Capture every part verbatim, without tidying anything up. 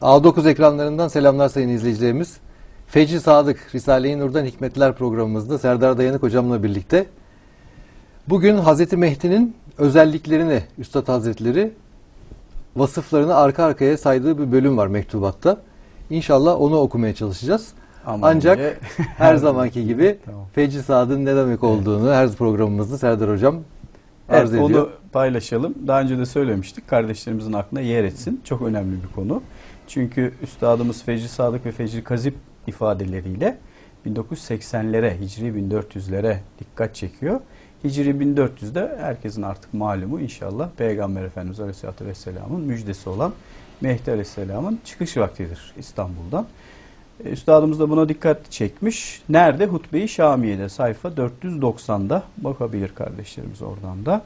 A dokuz ekranlarından selamlar sayın izleyicilerimiz. Fecri Sadık, Risale-i Nur'dan Hikmetler programımızda Serdar Dayanık hocamla birlikte bugün Hazreti Mehdi'nin özelliklerini Üstad Hazretleri vasıflarını arka arkaya saydığı bir bölüm var mektubatta. İnşallah onu okumaya çalışacağız. Ama Ancak önce... her zamanki gibi tamam. Fecri Sadık'ın ne demek olduğunu evet. her programımızda Serdar hocam arz evet, ediyor. Onu paylaşalım. Daha önce de söylemiştik. Kardeşlerimizin aklına yer etsin. Çok önemli bir konu. Çünkü Üstadımız Fecri Sadık ve Fecri Kazip ifadeleriyle bin dokuz yüz seksenlere, Hicri bin dört yüzlere dikkat çekiyor. Hicri bin dört yüzde herkesin artık malumu inşallah Peygamber Efendimiz Aleyhisselatü Vesselam'ın müjdesi olan Mehdi Aleyhisselam'ın çıkış vaktidir İstanbul'dan. Üstadımız da buna dikkat çekmiş. Nerede? Hutbe-i Şamiye'de sayfa dört yüz doksan'da bakabilir kardeşlerimiz oradan da.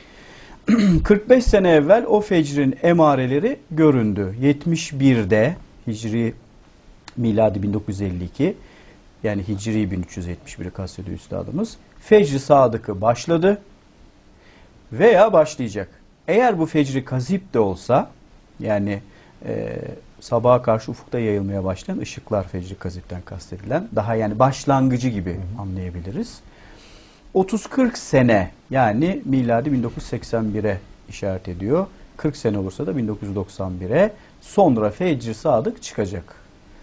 kırk beş sene evvel o fecrin emareleri göründü. yetmiş bir'de Hicri miladi bin dokuz yüz elli iki yani Hicri bin üç yüz yetmiş bir'i kastediyor Üstadımız. Fecri Sadık'ı başladı veya başlayacak. Eğer bu Fecri Kazip de olsa yani e, sabaha karşı ufukta yayılmaya başlayan ışıklar Fecri Kazip'ten kastedilen daha yani başlangıcı gibi anlayabiliriz. otuz kırk sene yani miladi bin dokuz yüz seksen bir'e işaret ediyor. kırk sene olursa da bin dokuz yüz doksan bir'e sonra Fecri Sadık çıkacak.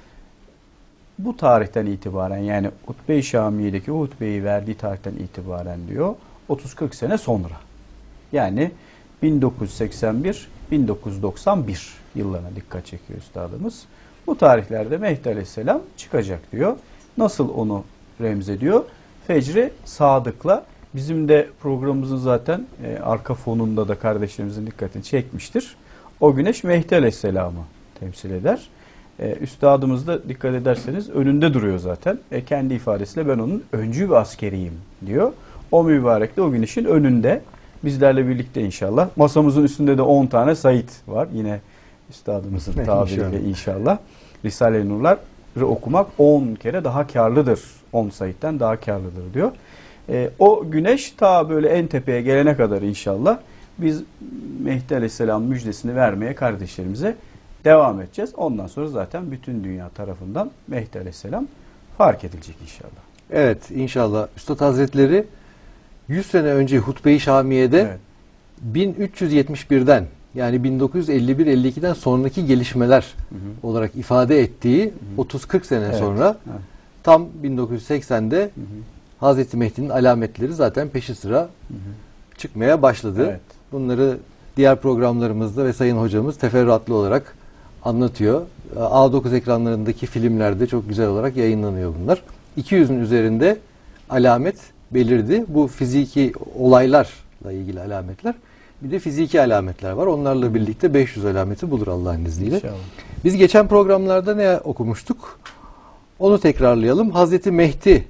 Bu tarihten itibaren yani Hutbe-i Şamiye'deki o hutbeyi verdiği tarihten itibaren diyor otuz kırk sene sonra. Yani bin dokuz yüz seksen bir bin dokuz yüz doksan bir yıllarına dikkat çekiyor Üstadımız. Bu tarihlerde Mehdi Aleyhisselam çıkacak diyor. Nasıl onu remzediyor? Fecri Sadık'la bizim de programımızın zaten e, arka fonunda da kardeşlerimizin dikkatini çekmiştir. O güneş Mehdi Aleyhisselam'ı temsil eder. E, Üstadımız da dikkat ederseniz önünde duruyor zaten. E, kendi ifadesiyle ben onun öncü bir askeriyim diyor. O mübarek de o güneşin önünde. Bizlerle birlikte inşallah. Masamızın üstünde de on tane Said var. Yine Üstadımızın tabiriyle inşallah. Risale-i Nur'ları okumak on kere daha karlıdır. on Said'den daha karlıdır diyor. E, o güneş ta böyle en tepeye gelene kadar inşallah biz Mehdi Aleyhisselam müjdesini vermeye kardeşlerimize devam edeceğiz. Ondan sonra zaten bütün dünya tarafından Mehdi Aleyhisselam fark edilecek inşallah. Evet inşallah. Üstad Hazretleri yüz sene önce Hutbe-i Şamiye'de evet. bin üç yüz yetmiş bir'den yani bin dokuz yüz elli bir elli iki'den sonraki gelişmeler hı hı. olarak ifade ettiği hı hı. otuz kırk sene evet. sonra evet. tam bin dokuz yüz seksen'de hı hı. Hazreti Mehdi'nin alametleri zaten peşi sıra hı hı. çıkmaya başladı. Evet. Bunları diğer programlarımızda ve Sayın Hocamız teferruatlı olarak anlatıyor. A dokuz ekranlarındaki filmlerde çok güzel olarak yayınlanıyor bunlar. iki yüz'ün üzerinde alamet belirdi. Bu fiziki olaylarla ilgili alametler. Bir de fiziki alametler var. Onlarla birlikte beş yüz alameti bulur Allah'ın izniyle. İnşallah. Biz geçen programlarda ne okumuştuk? Onu tekrarlayalım. Hazreti Mehdi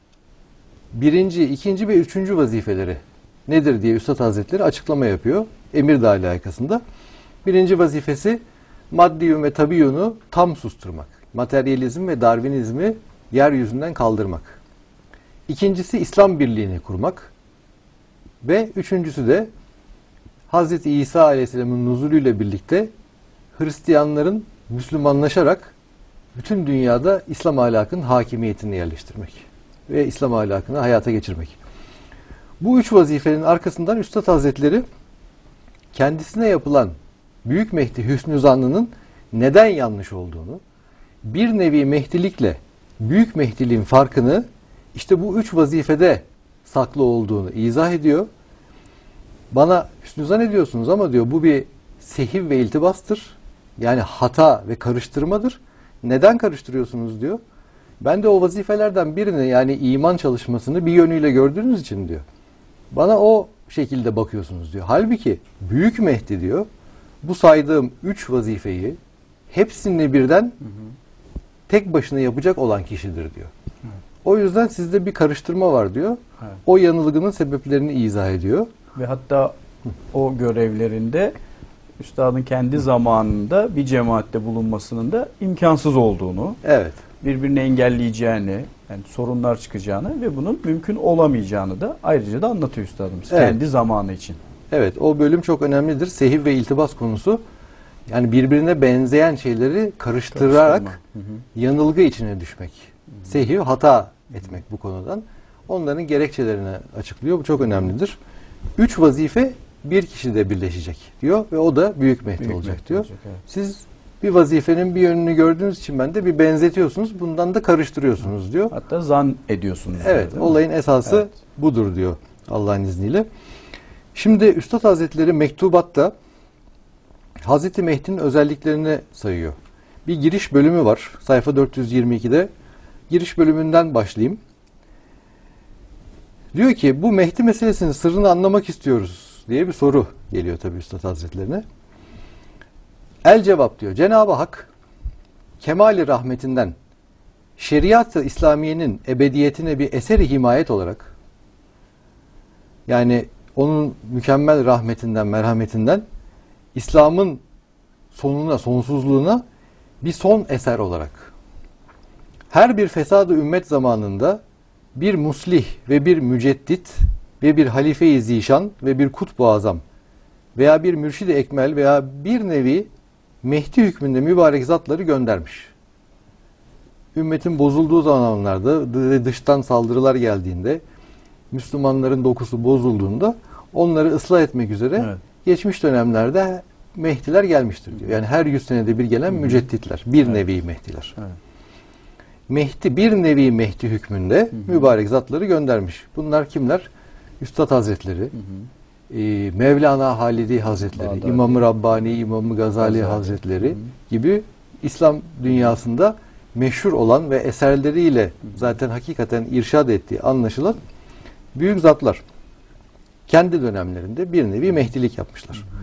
birinci, ikinci ve üçüncü vazifeleri nedir diye Üstad Hazretleri açıklama yapıyor. Emirdağ alakasında. Birinci vazifesi maddiyun ve tabiyyunu tam susturmak. Materyalizm ve Darwinizmi yeryüzünden kaldırmak. İkincisi İslam birliğini kurmak. Ve üçüncüsü de Hazreti İsa Aleyhisselam'ın nuzulüyle birlikte Hristiyanların Müslümanlaşarak bütün dünyada İslam ahlakının hakimiyetini yerleştirmek ve İslam ahlakını hayata geçirmek. Bu üç vazifenin arkasından Üstad Hazretleri kendisine yapılan Büyük Mehdi Hüsnü Zannı'nın neden yanlış olduğunu, bir nevi Mehdilikle Büyük Mehdiliğin farkını işte bu üç vazifede saklı olduğunu izah ediyor. Bana hüsnü zan ediyorsunuz ama diyor bu bir sehiv ve iltibastır. Yani hata ve karıştırmadır. Neden karıştırıyorsunuz diyor. Ben de o vazifelerden birini yani iman çalışmasını bir yönüyle gördüğünüz için diyor. Bana o şekilde bakıyorsunuz diyor. Halbuki Büyük Mehdi diyor bu saydığım üç vazifeyi hepsini birden hı hı. tek başına yapacak olan kişidir diyor. Hı. O yüzden sizde bir karıştırma var diyor. Evet. O yanılgının sebeplerini izah ediyor. Ve hatta o görevlerinde Üstadın kendi zamanında bir cemaatte bulunmasının da imkansız olduğunu, evet. birbirini engelleyeceğini, yani sorunlar çıkacağını ve bunun mümkün olamayacağını da ayrıca da anlatıyor Üstadımız evet. kendi zamanı için. Evet, o bölüm çok önemlidir. Sehiv ve iltibas konusu Yani birbirine benzeyen şeyleri karıştırarak hı hı. yanılgı içine düşmek. Hı hı. Sehiv, hata etmek bu konudan. Onların gerekçelerini açıklıyor. Bu çok önemlidir. Üç vazife bir kişide birleşecek diyor ve o da Büyük Mehdi büyük olacak Mehdi diyor. Olacak, evet. Siz bir vazifenin bir yönünü gördüğünüz için ben de bir benzetiyorsunuz. Bundan da karıştırıyorsunuz diyor. Hatta zan ediyorsunuz. Evet. Diyor, olayın esası evet. budur diyor Allah'ın izniyle. Şimdi Üstad Hazretleri mektubatta Hazreti Mehdi'nin özelliklerini sayıyor. Bir giriş bölümü var. Sayfa dört yüz yirmi ikide. Giriş bölümünden başlayayım. Diyor ki bu Mehdi meselesinin sırrını anlamak istiyoruz diye bir soru geliyor tabii Üstad Hazretlerine. El cevap diyor. Cenab-ı Hak kemali rahmetinden şeriat-ı İslamiye'nin ebediyetine bir eseri himayet olarak, yani onun mükemmel rahmetinden, merhametinden İslam'ın sonuna, sonsuzluğuna bir son eser olarak her bir fesad-ı ümmet zamanında bir muslih ve bir müceddit ve bir halife-i zişan ve bir kutb-u azam veya bir mürşid-i ekmel veya bir nevi Mehdi hükmünde mübarek zatları göndermiş. Ümmetin bozulduğu zamanlarda, dıştan saldırılar geldiğinde, Müslümanların dokusu bozulduğunda onları ıslah etmek üzere evet. geçmiş dönemlerde Mehdiler gelmiştir diyor. Yani her yüz senede bir gelen mücedditler, bir evet. nevi Mehdiler. Evet. Mehdi, bir nevi Mehdi hükmünde hı hı. mübarek zatları göndermiş. Bunlar kimler? Üstad Hazretleri, hı hı. E, Mevlana Halidi Hazretleri, Bağdadi. İmam-ı Rabbani, İmam-ı Gazali, Gazali Hazretleri hı hı. gibi İslam dünyasında meşhur olan ve eserleriyle hı hı. zaten hakikaten irşad ettiği anlaşılan büyük zatlar. Kendi dönemlerinde bir nevi Mehdilik yapmışlar. Hı hı.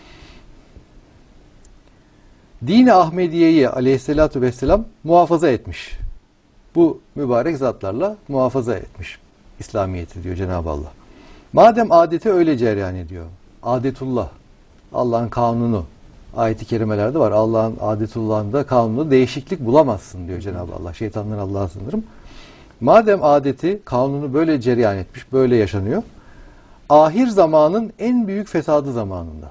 Din-i Ahmediye'yi aleyhissalatu vesselam muhafaza etmiş. Bu mübarek zatlarla muhafaza etmiş İslamiyet'i diyor Cenab-ı Allah. Madem adeti öyle cereyan ediyor. Adetullah, Allah'ın kanunu. Ayet-i kerimelerde var. Allah'ın adetullah'ında kanunu değişiklik bulamazsın diyor Cenab-ı Allah. Şeytandan Allah'a sığınırım. Madem adeti, kanunu böyle cereyan etmiş, böyle yaşanıyor. Ahir zamanın en büyük fesadı zamanında.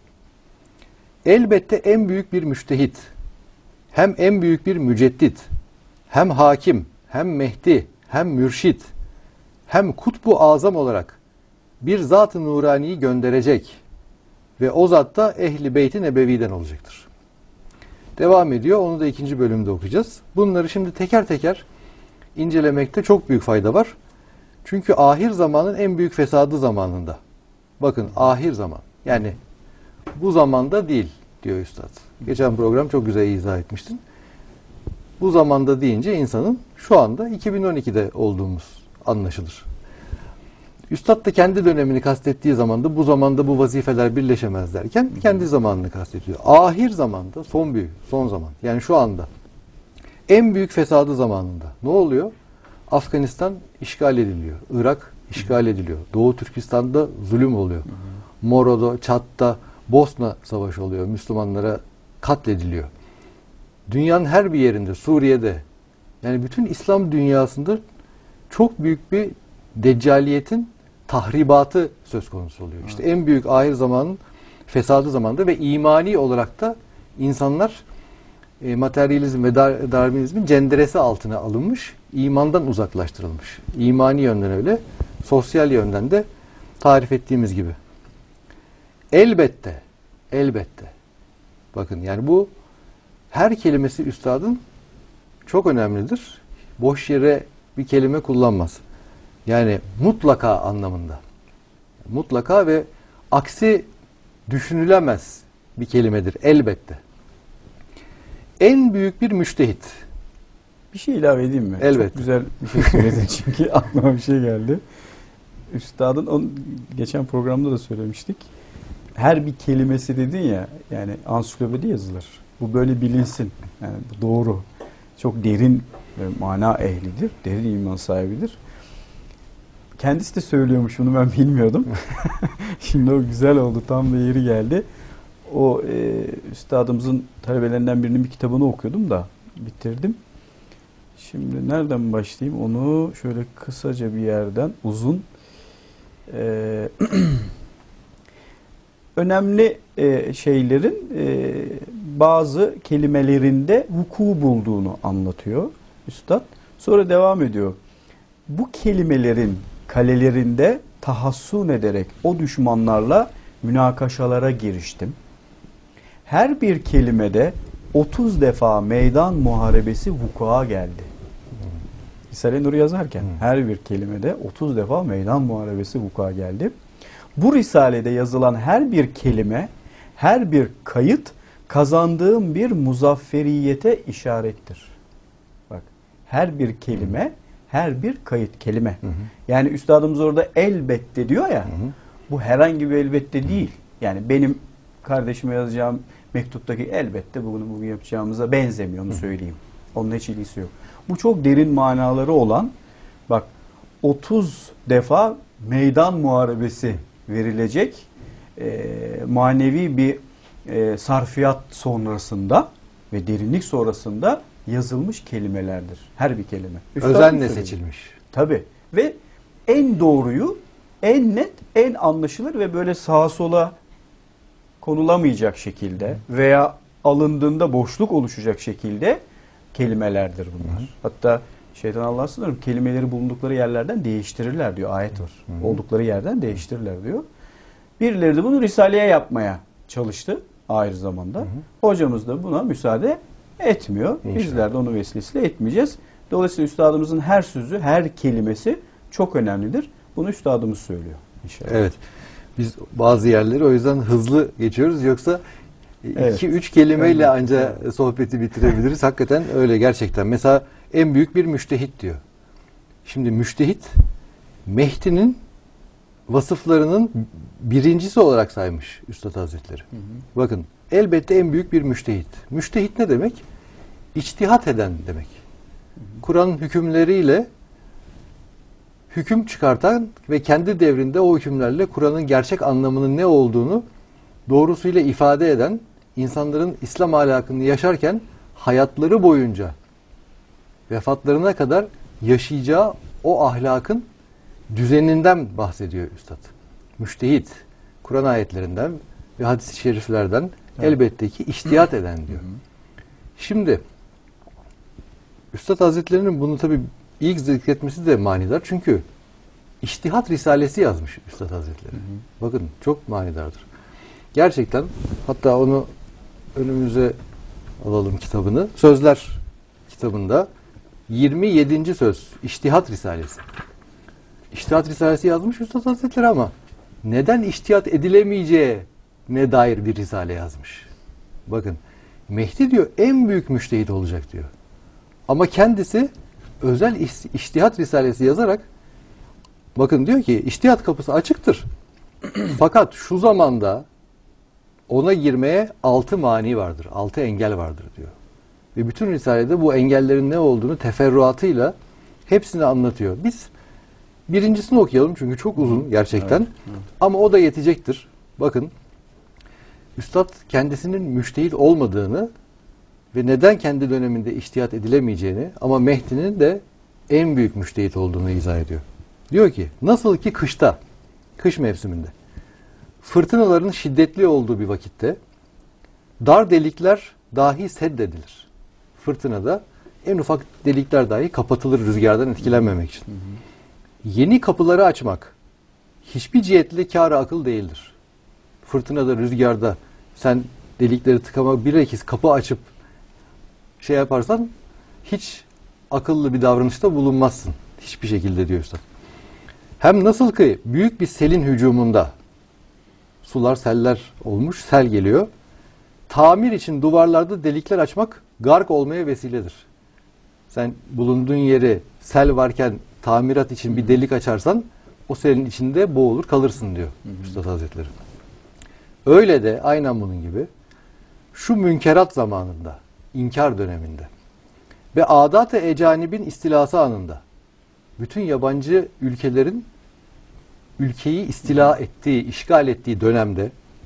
Elbette en büyük bir müştehit, hem en büyük bir müceddit, hem hakim, hem Mehdi, hem mürşid, hem kutbu azam olarak bir zat-ı nuraniyi gönderecek ve o zat da Ehl-i Beyt-i Nebevi'den olacaktır. Devam ediyor. Onu da ikinci bölümde okuyacağız. Bunları şimdi teker teker incelemekte çok büyük fayda var. Çünkü ahir zamanın en büyük fesadı zamanında. Bakın ahir zaman. Yani bu zamanda değil diyor Üstad. Geçen program çok güzel izah etmiştin. Bu zamanda deyince insanın şu anda iki bin on ikide olduğumuz anlaşılır. Üstad da kendi dönemini kastettiği zamanda bu zamanda bu vazifeler birleşemez derken kendi zamanını kastediyor. Ahir zamanda, son büyük, son zaman. Yani şu anda en büyük fesadı zamanında. Ne oluyor? Afganistan işgal ediliyor. Irak işgal ediliyor. Doğu Türkistan'da zulüm oluyor. Moro'da, Çat'ta, Bosna savaşı oluyor. Müslümanlara katlediliyor. Dünyanın her bir yerinde, Suriye'de, yani bütün İslam dünyasında çok büyük bir deccaliyetin tahribatı söz konusu oluyor. İşte en büyük ahir zamanın fesadı zamanda ve imani olarak da insanlar e, materyalizm ve dar, darwinizmin cenderesi altına alınmış, imandan uzaklaştırılmış. İmani yönden öyle, sosyal yönden de tarif ettiğimiz gibi. Elbette, elbette. Bakın yani bu her kelimesi üstadın çok önemlidir. Boş yere bir kelime kullanmaz. Yani mutlaka anlamında. Mutlaka ve aksi düşünülemez bir kelimedir elbette. En büyük bir müştehit. Bir şey ilave edeyim mi? Elbette. Çok güzel bir şey söyledin çünkü aklıma bir şey geldi. Üstadın on, geçen programda da söylemiştik. Her bir kelimesi dedin ya, yani ansiklopedi yazılır. Bu böyle bilinsin. Yani bu doğru. Çok derin ve mana ehlidir. Derin iman sahibidir. Kendisi de söylüyormuş, bunu ben bilmiyordum. Şimdi o güzel oldu. Tam da yeri geldi. O e, üstadımızın talebelerinden birinin bir kitabını okuyordum da bitirdim. Şimdi nereden başlayayım? Onu şöyle kısaca bir yerden uzun. E, önemli e, şeylerin e, bazı kelimelerinde vuku bulduğunu anlatıyor Üstad. Sonra devam ediyor. Bu kelimelerin kalelerinde tahassun ederek o düşmanlarla münakaşalara giriştim. Her bir kelimede otuz defa meydan muharebesi vuku'a geldi. Risale-i Nur yazarken hmm. her bir kelimede otuz defa meydan muharebesi vuku'a geldi. Bu risalede yazılan her bir kelime, her bir kayıt kazandığım bir muzafferiyete işarettir. Bak, her bir kelime, hmm. her bir kayıt kelime. Hmm. Yani üstadımız orada elbette diyor ya, hmm. bu herhangi bir elbette değil. Yani benim kardeşime yazacağım mektuptaki elbette bugün bugün yapacağımıza benzemiyor, onu söyleyeyim. Onunla hiç ilgisi yok. Bu çok derin manaları olan, bak otuz defa meydan muharebesi verilecek e, manevi bir e, sarfiyat sonrasında ve derinlik sonrasında yazılmış kelimelerdir. Her bir kelime. Üstad özenle seçilmiş. Tabii. Ve en doğruyu, en net, en anlaşılır ve böyle sağa sola konulamayacak şekilde veya alındığında boşluk oluşacak şekilde kelimelerdir bunlar. Hı hı. Hatta şeytan Allah'a sığınırım, kelimeleri bulundukları yerlerden değiştirirler diyor, ayet var. Hı hı. Oldukları yerden değiştirirler diyor. Birileri de bunu Risale'ye yapmaya çalıştı ayrı zamanda. Hı hı. Hocamız da buna müsaade etmiyor. İnşallah. Bizler de onu vesilesiyle etmeyeceğiz. Dolayısıyla üstadımızın her sözü, her kelimesi çok önemlidir. Bunu üstadımız söylüyor inşallah. Evet. Biz bazı yerleri o yüzden hızlı geçiyoruz. Yoksa evet. iki üç kelimeyle evet. anca evet. sohbeti bitirebiliriz. Hakikaten öyle gerçekten. Mesela en büyük bir müştehit diyor. Şimdi müştehit Mehdi'nin vasıflarının birincisi olarak saymış Üstad Hazretleri. Hı hı. Bakın, elbette en büyük bir müştehit. Müştehit ne demek? İçtihat eden demek. Kur'an'ın hükümleriyle hüküm çıkartan ve kendi devrinde o hükümlerle Kur'an'ın gerçek anlamının ne olduğunu doğrusuyla ifade eden, insanların İslam ahlakını yaşarken hayatları boyunca vefatlarına kadar yaşayacağı o ahlakın düzeninden bahsediyor Üstad. Müştehit, Kur'an ayetlerinden ve hadis-i şeriflerden evet. elbette ki içtihat eden diyor. Hı hı. Şimdi Üstad Hazretleri'nin bunu tabii İlk zikretmesi de manidar. Çünkü İçtihat Risalesi yazmış Üstad Hazretleri. Hı hı. Bakın, çok manidardır. Gerçekten, hatta onu önümüze alalım kitabını. Sözler kitabında yirmi yedinci söz İçtihat Risalesi. İçtihat Risalesi yazmış Üstad Hazretleri ama neden içtihat edilemeyeceğine dair bir risale yazmış. Bakın, Mehdi diyor en büyük müştehit olacak diyor. Ama kendisi özel içtihat risalesi yazarak, bakın diyor ki içtihat kapısı açıktır. Fakat şu zamanda ona girmeye altı mani vardır. Altı engel vardır diyor. Ve bütün risalede bu engellerin ne olduğunu teferruatıyla hepsini anlatıyor. Biz birincisini okuyalım çünkü çok uzun gerçekten. Evet, evet. Ama o da yetecektir. Bakın, Üstad kendisinin müştehit olmadığını ve neden kendi döneminde içtihat edilemeyeceğini ama Mehdi'nin de en büyük müştehit olduğunu izah ediyor. Diyor ki, nasıl ki kışta, kış mevsiminde fırtınaların şiddetli olduğu bir vakitte dar delikler dahi seddedilir. Fırtınada en ufak delikler dahi kapatılır rüzgardan etkilenmemek için. Hı hı. Yeni kapıları açmak hiçbir cihetle kâr-ı akıl değildir. Fırtınada, rüzgarda sen delikleri tıkamak, bilakis kapı açıp şey yaparsan hiç akıllı bir davranışta bulunmazsın. Hiçbir şekilde diyor Üstad. Hem nasıl ki büyük bir selin hücumunda sular, seller olmuş, sel geliyor. Tamir için duvarlarda delikler açmak gark olmaya vesiledir. Sen bulunduğun yeri sel varken tamirat için bir delik açarsan o selin içinde boğulur kalırsın diyor hı hı. Üstad Hazretleri. Öyle de aynen bunun gibi şu münkerat zamanında, inkar döneminde ve adat-ı ecanibin istilası anında bütün yabancı ülkelerin ülkeyi istila ettiği, işgal ettiği dönemde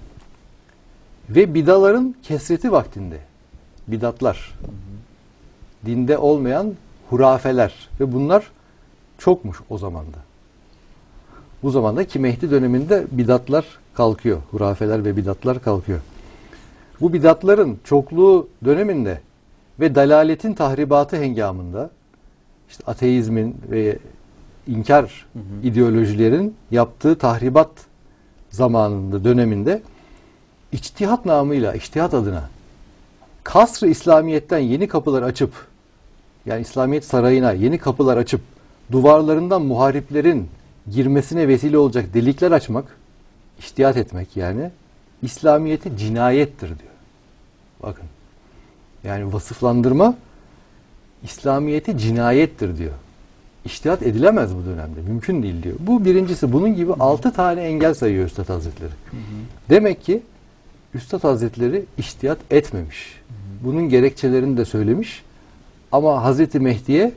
ve bidaların kesreti vaktinde, bidatlar, hı hı. dinde olmayan hurafeler ve bunlar çokmuş o zamanda. Bu zamanda ki Mehdi döneminde bidatlar kalkıyor. Hurafeler ve bidatlar kalkıyor. Bu bidatların çokluğu döneminde ve dalaletin tahribatı hengamında işte ateizmin ve inkar hı hı. ideolojilerin yaptığı tahribat zamanında, döneminde içtihat namıyla, içtihat adına kasr-ı İslamiyet'ten yeni kapılar açıp, yani İslamiyet sarayına yeni kapılar açıp duvarlarından muhariplerin girmesine vesile olacak delikler açmak, içtihat etmek yani İslamiyet'i cinayettir diyor. Bakın. Yani vasıflandırma İslamiyet'i cinayettir diyor. İçtihat edilemez bu dönemde. Mümkün değil diyor. Bu birincisi. Bunun gibi altı tane engel sayıyor Üstad Hazretleri. Hı hı. Demek ki Üstad Hazretleri içtihat etmemiş. Hı hı. Bunun gerekçelerini de söylemiş. Ama Hazreti Mehdi'ye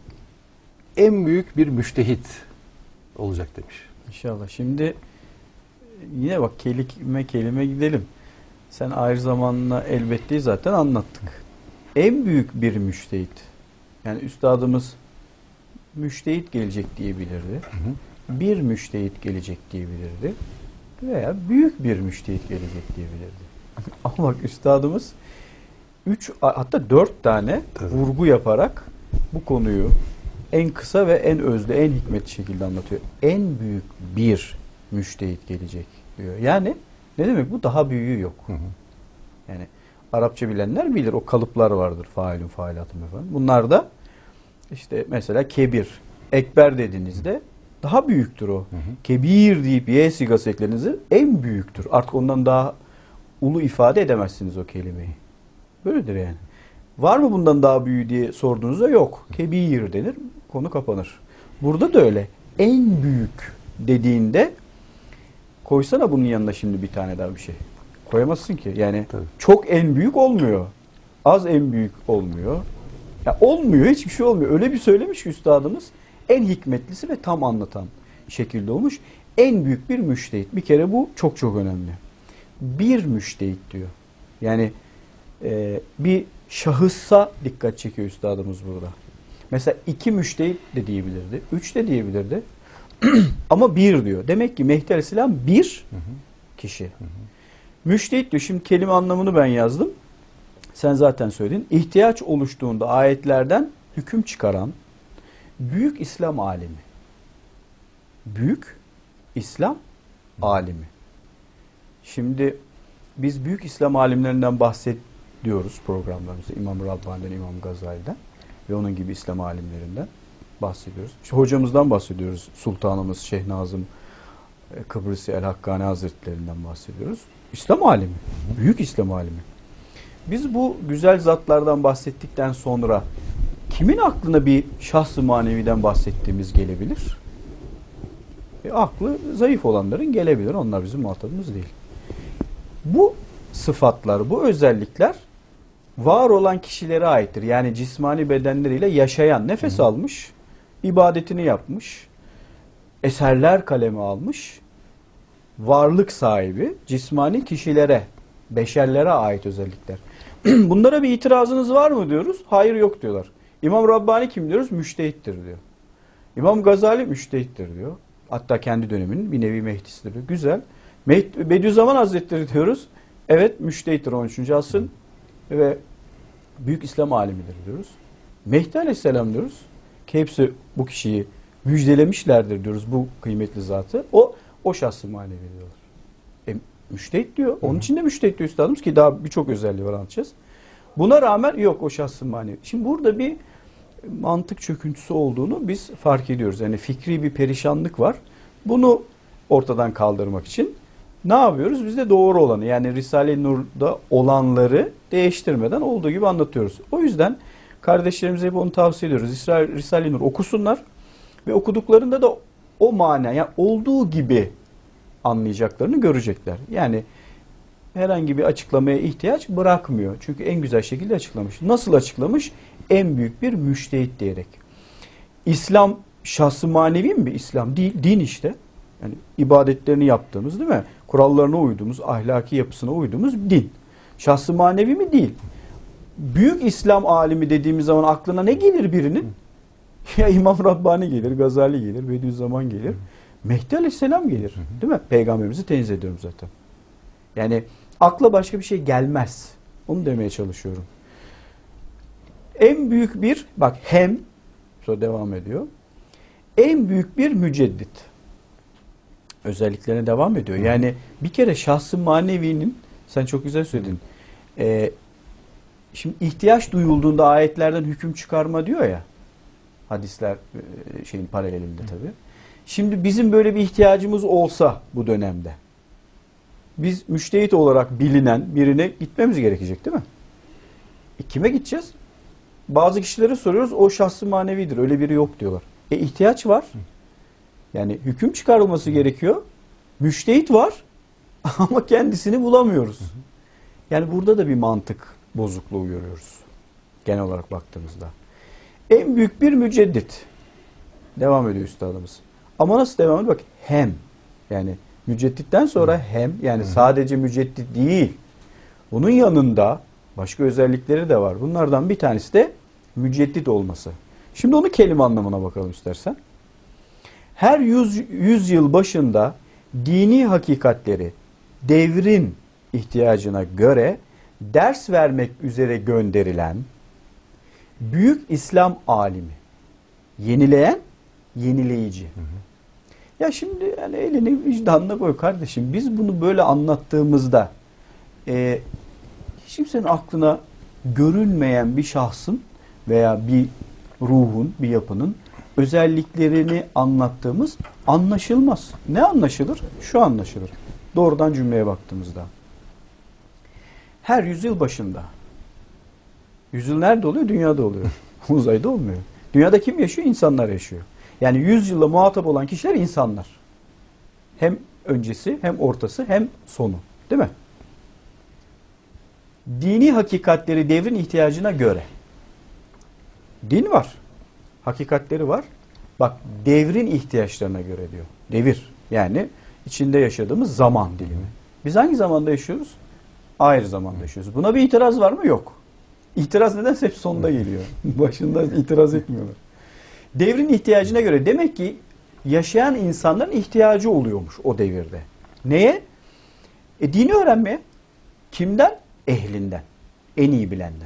en büyük bir müştehit olacak demiş. İnşallah. Şimdi yine bak kelime kelime gidelim. Sen ayrı zamanla elbette zaten anlattık. En büyük bir müştehit. Yani üstadımız müştehit gelecek diyebilirdi. Hı hı. Bir müştehit gelecek diyebilirdi. Veya büyük bir müştehit gelecek diyebilirdi. Ama bak üstadımız üç hatta dört tane Tabii. vurgu yaparak bu konuyu en kısa ve en özlü, en hikmetli şekilde anlatıyor. En büyük bir müştehit gelecek diyor. Yani ne demek bu? Daha büyüğü yok. Hı hı. Yani Arapça bilenler bilir. O kalıplar vardır. Failun, failatun efendim. Bunlar da işte mesela kebir, ekber dediğinizde daha büyüktür o. Hı hı. Kebir deyip ye sigası eklediğinizde en büyüktür. Artık ondan daha ulu ifade edemezsiniz o kelimeyi. Böyledir yani. Var mı bundan daha büyüğü diye sorduğunuzda yok. Kebir denir. Konu kapanır. Burada da öyle. En büyük dediğinde koysana bunun yanına şimdi bir tane daha bir şey. Koyamazsın ki. Yani Tabii. çok en büyük olmuyor. Az en büyük olmuyor. Ya olmuyor. Hiçbir şey olmuyor. Öyle bir söylemiş ki üstadımız en hikmetlisi ve tam anlatan şekilde olmuş. En büyük bir müştehit. Bir kere bu çok çok önemli. Bir müştehit diyor. Yani e, bir şahıssa dikkat çekiyor üstadımız burada. Mesela iki müştehit de diyebilirdi. Üç de diyebilirdi. Ama bir diyor. Demek ki Mehdi Aleyhisselam bir hı hı. kişi. Hı hı. Müştehit diyor. Şimdi kelime anlamını ben yazdım. Sen zaten söyledin. İhtiyaç oluştuğunda ayetlerden hüküm çıkaran büyük İslam alimi. Büyük İslam alimi. Şimdi biz büyük İslam alimlerinden bahsediyoruz programlarımızda. İmam Rabbani'den, İmam Gazali'den ve onun gibi İslam alimlerinden bahsediyoruz. İşte hocamızdan bahsediyoruz. Sultanımız Şeyh Nazım Kıbrıs-ı El-Hakkani Hazretlerinden bahsediyoruz. İslam alimi. Büyük İslam alimi. Biz bu güzel zatlardan bahsettikten sonra kimin aklına bir şahs-ı maneviden bahsettiğimiz gelebilir? E, aklı zayıf olanların gelebilir. Onlar bizim muhatabımız değil. Bu sıfatlar, bu özellikler var olan kişilere aittir. Yani cismani bedenleriyle yaşayan, nefes Hı. almış, ibadetini yapmış, eserler kaleme almış, varlık sahibi cismani kişilere, beşerlere ait özellikler. Bunlara bir itirazınız var mı diyoruz? Hayır, yok diyorlar. İmam Rabbani kim diyoruz? Müştehittir diyor. İmam Gazali müştehittir diyor. Hatta kendi döneminin bir nevi Mehdisidir diyor. Güzel. Mehdi, Bediüzzaman Hazretleri diyoruz. Evet, müştehittir on üçüncü asrın ve büyük İslam alimidir diyoruz. Mehdi Aleyhisselam diyoruz ki hepsi bu kişiyi müjdelemişlerdir diyoruz, bu kıymetli zatı. O o şahs-ı manevi diyorlar. E, müştehit diyor. Onun için de müştehit diyor üstadımız ki daha birçok özelliği var, anlatacağız. Buna rağmen yok o şahs-ı manevi. Şimdi burada bir mantık çöküntüsü olduğunu biz fark ediyoruz. Yani fikri bir perişanlık var. Bunu ortadan kaldırmak için ne yapıyoruz? Biz de doğru olanı, yani Risale-i Nur'da olanları değiştirmeden olduğu gibi anlatıyoruz. O yüzden kardeşlerimize hep onu tavsiye ediyoruz. Risale-i Nur okusunlar ve okuduklarında da o mana, yani olduğu gibi anlayacaklarını görecekler. Yani herhangi bir açıklamaya ihtiyaç bırakmıyor. Çünkü en güzel şekilde açıklamış. Nasıl açıklamış? En büyük bir müştehit diyerek. İslam şahs-ı manevi mi? İslam değil, din işte. Yani ibadetlerini yaptığımız, değil mi? Kurallarına uyduğumuz, ahlaki yapısına uyduğumuz din. Şahs-ı manevi mi? Değil. Büyük İslam alimi dediğimiz zaman aklına ne gelir birinin? Ya İmam Rabbani gelir, Gazali gelir, Bediüzzaman gelir. Mehdi Aleyhisselam gelir. Değil mi? Peygamberimizi tenzih ediyorum zaten. Yani akla başka bir şey gelmez. Onu demeye çalışıyorum. En büyük bir, bak hem, sonra devam ediyor. En büyük bir müceddit. Özelliklerine devam ediyor. Yani bir kere şahs-ı manevinin, sen çok güzel söyledin. Ee, şimdi ihtiyaç duyulduğunda ayetlerden hüküm çıkarma diyor ya. Hadisler şeyin paralelinde tabii. Şimdi bizim böyle bir ihtiyacımız olsa bu dönemde, biz müştehit olarak bilinen birine gitmemiz gerekecek değil mi? E kime gideceğiz? Bazı kişilere soruyoruz, o şahs-ı manevidir, öyle biri yok diyorlar. E ihtiyaç var. Yani hüküm çıkarılması gerekiyor. Müştehit var ama kendisini bulamıyoruz. Yani burada da bir mantık bozukluğu görüyoruz. Genel olarak baktığımızda. En büyük bir müceddit. Devam ediyor üstadımız. Ama nasıl devam ediyor? Bak hem. Yani mücedditten sonra hem. Yani sadece müceddit değil. Bunun yanında başka özellikleri de var. Bunlardan bir tanesi de müceddit olması. Şimdi onu kelime anlamına bakalım istersen. Her yüz, yüz yıl başında dini hakikatleri devrin ihtiyacına göre ders vermek üzere gönderilen büyük İslam alimi, yenileyen, yenileyici. Hı hı. Ya şimdi yani elini vicdanına koy kardeşim. Biz bunu böyle anlattığımızda e, hiç kimsenin aklına görünmeyen bir şahsın veya bir ruhun, bir yapının özelliklerini anlattığımız anlaşılmaz. Ne anlaşılır? Şu anlaşılır. Doğrudan cümleye baktığımızda. Her yüzyıl başında. Yüzyıl nerede oluyor? Dünyada oluyor. Uzayda olmuyor. Dünyada kim yaşıyor? İnsanlar yaşıyor. Yani yüzyılla muhatap olan kişiler insanlar. Hem öncesi, hem ortası, hem sonu. Değil mi? Dini hakikatleri devrin ihtiyacına göre. Din var. Hakikatleri var. Bak devrin ihtiyaçlarına göre diyor. Devir. Yani içinde yaşadığımız zaman dilimi. Biz hangi zamanda yaşıyoruz? Ayrı zamanda yaşıyoruz. Buna bir itiraz var mı? Yok. İtiraz nedense hep sonda geliyor. Başında itiraz etmiyorlar. Devrin ihtiyacına göre demek ki yaşayan insanların ihtiyacı oluyormuş o devirde. Neye? E, dini öğrenmeye. Kimden? Ehlinden. En iyi bilenden.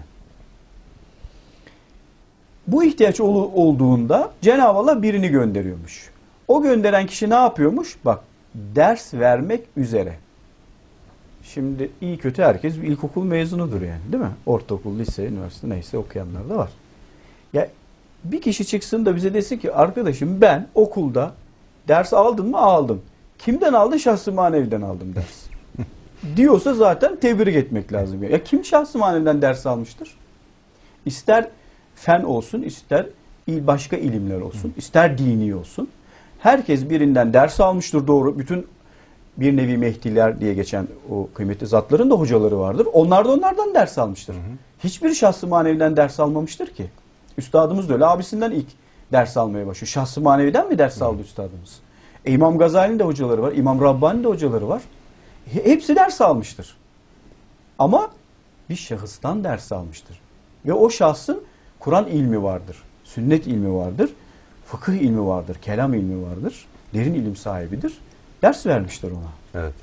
Bu ihtiyaç ol- olduğunda Cenab-ı Allah birini gönderiyormuş. O gönderen kişi ne yapıyormuş? Bak, ders vermek üzere. Şimdi iyi kötü herkes bir ilkokul mezunudur yani, değil mi? Ortaokul, lise, üniversite neyse okuyanlar da var. Ya bir kişi çıksın da bize desin ki arkadaşım ben okulda ders aldın mı? Aldım. Kimden aldın? Şahs-ı maneviden aldım ders. Diyorsa zaten tebrik etmek lazım. Ya kim şahs-ı maneviden ders almıştır? İster fen olsun, ister başka ilimler olsun, ister dini olsun. Herkes birinden ders almıştır, doğru. Bütün bir nevi Mehdiler diye geçen o kıymetli zatların da hocaları vardır. Onlar da onlardan ders almıştır. Hı hı. Hiçbir şahs-ı maneviden ders almamıştır ki. Üstadımız da öyle. Abisinden ilk ders almaya başlıyor. Şahs-ı maneviden mi ders aldı üstadımız? E, İmam Gazali'nin de hocaları var. İmam Rabbani'nin de hocaları var. Hepsi ders almıştır. Ama bir şahıstan ders almıştır. Ve o şahsın Kur'an ilmi vardır. Sünnet ilmi vardır. Fıkıh ilmi vardır. Kelam ilmi vardır. Derin ilim sahibidir. Ders vermiştir ona. Evet.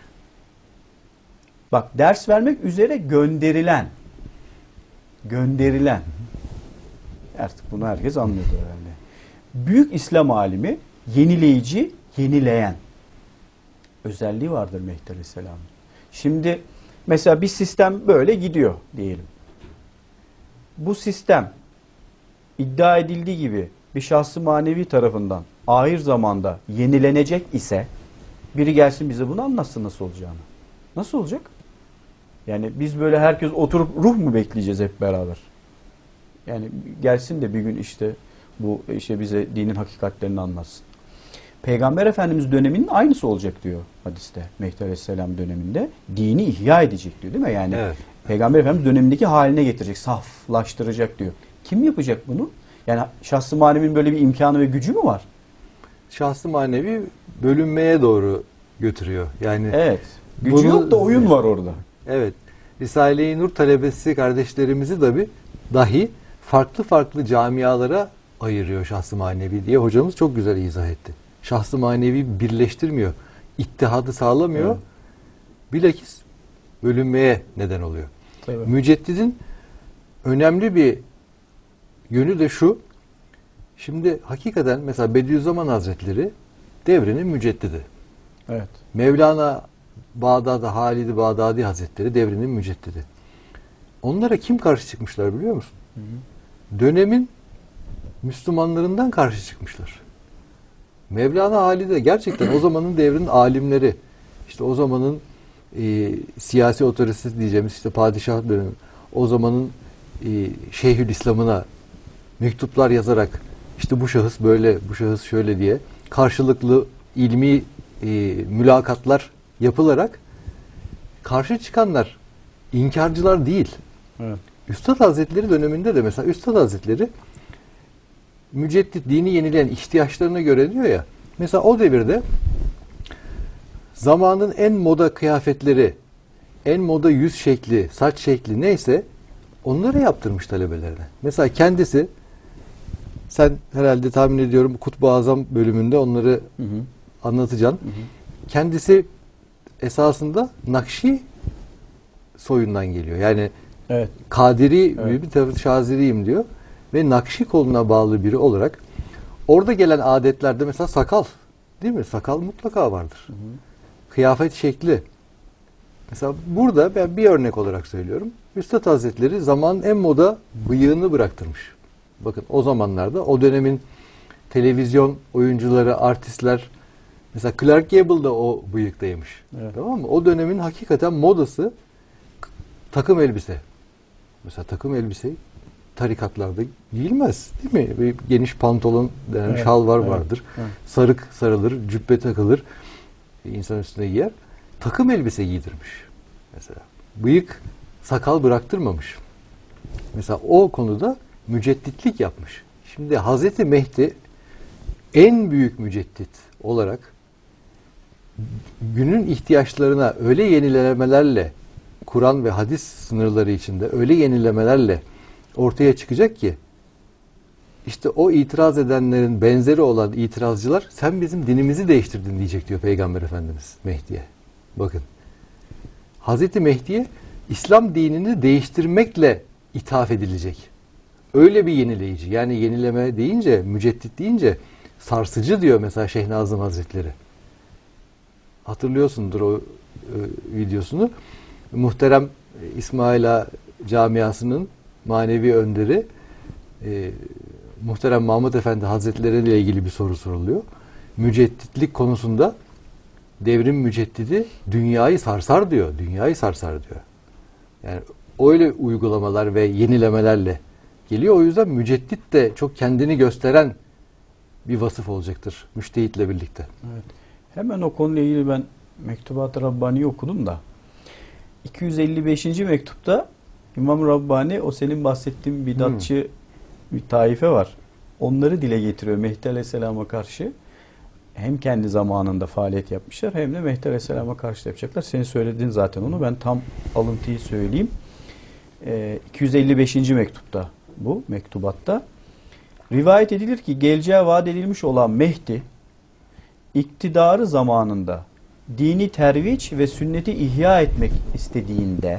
Bak ders vermek üzere gönderilen. Gönderilen. Artık bunu herkes anlıyordur herhalde. Büyük İslam alimi, yenileyici, yenileyen özelliği vardır Mehdi Aleyhisselam'ın. Şimdi mesela bir sistem böyle gidiyor diyelim. Bu sistem iddia edildiği gibi bir şahs-ı manevi tarafından ahir zamanda yenilenecek ise biri gelsin bize bunu anlatsın nasıl olacağını. Nasıl olacak? Yani biz böyle herkes oturup ruh mu bekleyeceğiz hep beraber? Yani gelsin de bir gün işte bu işte bize dinin hakikatlerini anlatsın. Peygamber Efendimiz döneminin aynısı olacak diyor hadiste. Mehdi Aleyhisselam döneminde dini ihya edecek diyor değil mi? Yani evet. Peygamber Efendimiz dönemindeki haline getirecek, saflaştıracak diyor. Kim yapacak bunu? Yani şahs-ı manevinin böyle bir imkanı ve gücü mü var? Şahs-ı manevi bölünmeye doğru götürüyor. Yani evet. Gücü bunu, yok da oyun var orada. Evet. Risale-i Nur talebesi kardeşlerimizi tabi dahi farklı farklı camialara ayırıyor şahs-ı manevi diye hocamız çok güzel izah etti. şahsı manevi birleştirmiyor. İttihadı sağlamıyor. Evet. Bilakis bölünmeye neden oluyor. Evet. Müceddidin önemli bir yönü de şu. Şimdi hakikaten mesela Bediüzzaman Hazretleri devrinin müceddidi. Evet. Mevlana Bağdadi, Halid-i Bağdadi Hazretleri devrinin müceddidi. Onlara kim karşı çıkmışlar biliyor musun? Hı hı. Dönemin Müslümanlarından karşı çıkmışlar. Mevlana Halide gerçekten o zamanın devrinin alimleri, işte o zamanın e, siyasi otoritesi diyeceğimiz işte padişah dönemi, o zamanın e, Şeyhülislam'ına mektuplar yazarak işte bu şahıs böyle, bu şahıs şöyle diye karşılıklı ilmi e, mülakatlar yapılarak karşı çıkanlar inkarcılar değil. Evet. Üstad Hazretleri döneminde de mesela Üstad Hazretleri müceddit dini yenileyen ihtiyaçlarına göre diyor ya, mesela o devirde zamanın en moda kıyafetleri, en moda yüz şekli, saç şekli neyse onları yaptırmış talebelerine. Mesela kendisi, sen herhalde tahmin ediyorum Kutbu Azam bölümünde onları hı hı. anlatacaksın. Hı hı. Kendisi esasında Nakşi soyundan geliyor. Yani evet. Kadiri evet. bir tarafı Şaziriyim diyor. Ve Nakşi koluna bağlı biri olarak orada gelen adetlerde mesela sakal, değil mi? Sakal mutlaka vardır. Hı hı. Kıyafet şekli. Mesela burada ben bir örnek olarak söylüyorum. Üstad Hazretleri zamanın en moda bıyığını bıraktırmış. Bakın o zamanlarda o dönemin televizyon oyuncuları, artistler, mesela Clark Gable da o bıyıktaymış. Evet. Tamam mı? O dönemin hakikaten modası takım elbise. Mesela takım elbise tarikatlarda giyilmez, değil mi? Bir geniş pantolon denen evet, şalvar evet, vardır. Evet. Sarık sarılır, cübbe takılır. İnsan üstüne giyer. Takım elbise giydirmiş. Mesela. Bıyık, sakal bıraktırmamış. Mesela o konuda mücedditlik yapmış. Şimdi Hazreti Mehdi en büyük müceddit olarak günün ihtiyaçlarına öyle yenilemelerle, Kur'an ve hadis sınırları içinde öyle yenilemelerle ortaya çıkacak ki işte o itiraz edenlerin benzeri olan itirazcılar sen bizim dinimizi değiştirdin diyecek diyor Peygamber Efendimiz Mehdi'ye. Bakın. Hazreti Mehdi'ye İslam dinini değiştirmekle ithaf edilecek. Öyle bir yenileyici. Yani yenileme deyince, müceddit deyince sarsıcı diyor mesela Şeyh Nazım Hazretleri. Hatırlıyorsundur o e, videosunu. Muhterem İsmail Ağa camiasının manevi önderi e, Muhterem Mahmud Efendi Hazretleri ile ilgili bir soru soruluyor. Mücedditlik konusunda devrim müceddidi dünyayı sarsar diyor. Dünyayı sarsar diyor. Yani öyle uygulamalar ve yenilemelerle geliyor. O yüzden müceddit de çok kendini gösteren bir vasıf olacaktır müştehitle birlikte. Evet. Hemen o konuyla ilgili ben Mektubat-ı Rabbani'yi okudum da iki yüz elli beşinci mektupta İmam Rabbani o senin bahsettiğin bidatçı hmm. bir taife var. Onları dile getiriyor Mehdi Aleyhisselam'a karşı. Hem kendi zamanında faaliyet yapmışlar hem de Mehdi Aleyhisselam'a karşı yapacaklar. Senin söylediğin zaten onu. Ben tam alıntıyı söyleyeyim. Ee, iki yüz elli beşinci mektupta bu mektubatta. Rivayet edilir ki geleceğe vaat edilmiş olan Mehdi iktidarı zamanında dini terviç ve sünneti ihya etmek istediğinde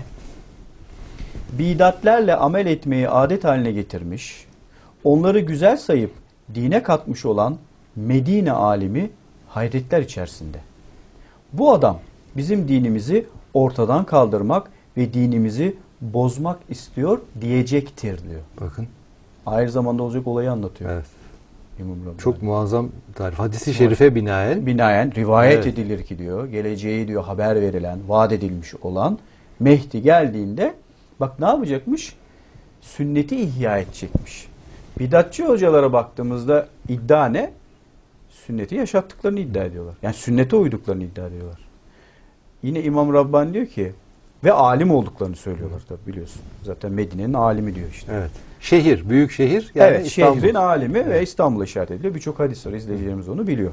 bidatlerle amel etmeyi adet haline getirmiş, onları güzel sayıp dine katmış olan Medine alimi hayretler içerisinde. Bu adam bizim dinimizi ortadan kaldırmak ve dinimizi bozmak istiyor diyecektir diyor. Bakın. Aynı zamanda olacak olayı anlatıyor. Evet. Çok muazzam tarif. Hadis-i şerife binaen. Binaen rivayet evet. edilir ki diyor, geleceği diyor haber verilen, vaat edilmiş olan Mehdi geldiğinde bak ne yapacakmış? Sünneti ihya edecekmiş. Bidatçı hocalara baktığımızda iddia ne? Sünneti yaşattıklarını iddia ediyorlar. Yani sünnete uyduklarını iddia ediyorlar. Yine İmam Rabbani diyor ki ve alim olduklarını söylüyorlar tabii biliyorsun. Zaten Medine'nin alimi diyor işte. Evet. Şehir, büyük şehir. Yani evet, İstanbul. Şehrin alimi evet. ve İstanbul'a işaret ediliyor. Birçok hadis var. İzleyicilerimiz onu biliyor.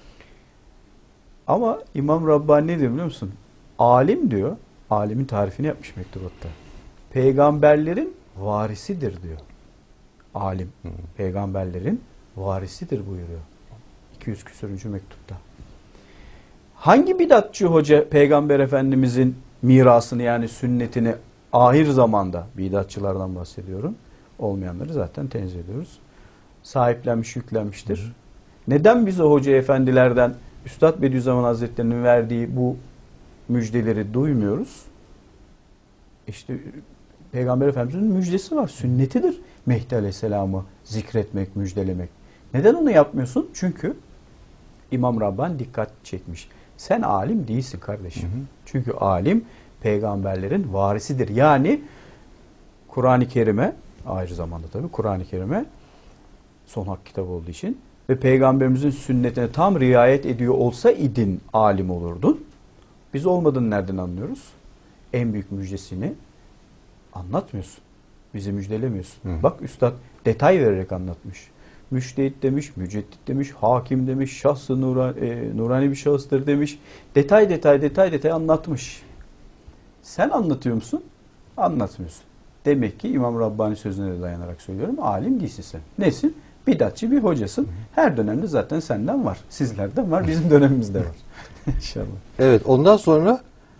Ama İmam Rabbani ne diyor biliyor musun? Alim diyor. Alimin tarifini yapmış mektubatta. Peygamberlerin varisidir diyor. Alim. Hı. Peygamberlerin varisidir buyuruyor. iki iki yüz küsürüncü mektupta. Hangi bidatçı hoca Peygamber Efendimizin mirasını yani sünnetini ahir zamanda, bidatçılardan bahsediyorum, olmayanları zaten tenzih ediyoruz, sahiplenmiş, yüklenmiştir. Hı hı. Neden biz o hoca efendilerden Üstad Bediüzzaman Hazretleri'nin verdiği bu müjdeleri duymuyoruz? İşte Peygamber Efendimiz'in müjdesi var. Sünnetidir Mehdi Aleyhisselam'ı zikretmek, müjdelemek. Neden onu yapmıyorsun? Çünkü İmam Rabbani dikkat çekmiş. Sen alim değilsin kardeşim. Hı hı. Çünkü alim peygamberlerin varisidir. Yani Kur'an-ı Kerim'e, ayrı zamanda tabii Kur'an-ı Kerim'e son hak kitabı olduğu için ve peygamberimizin sünnetine tam riayet ediyor olsa idin alim olurdun. Biz olmadığını nereden anlıyoruz? En büyük müjdesini anlatmıyorsun. Bizi müjdelemiyorsun. Hı. Bak üstad detay vererek anlatmış. Müştehit demiş, müceddit demiş, hakim demiş, şahsı nurani, e, nurani bir şahıstır demiş. Detay detay detay detay anlatmış. Sen anlatıyor musun? Anlatmıyorsun. Demek ki İmam Rabbani sözüne de dayanarak söylüyorum. Alim değilsin sen. Nesin? Bidatçı bir hocasın. Her dönemde zaten senden var. Sizlerden var. Bizim dönemimizde var. İnşallah. Evet. Ondan sonra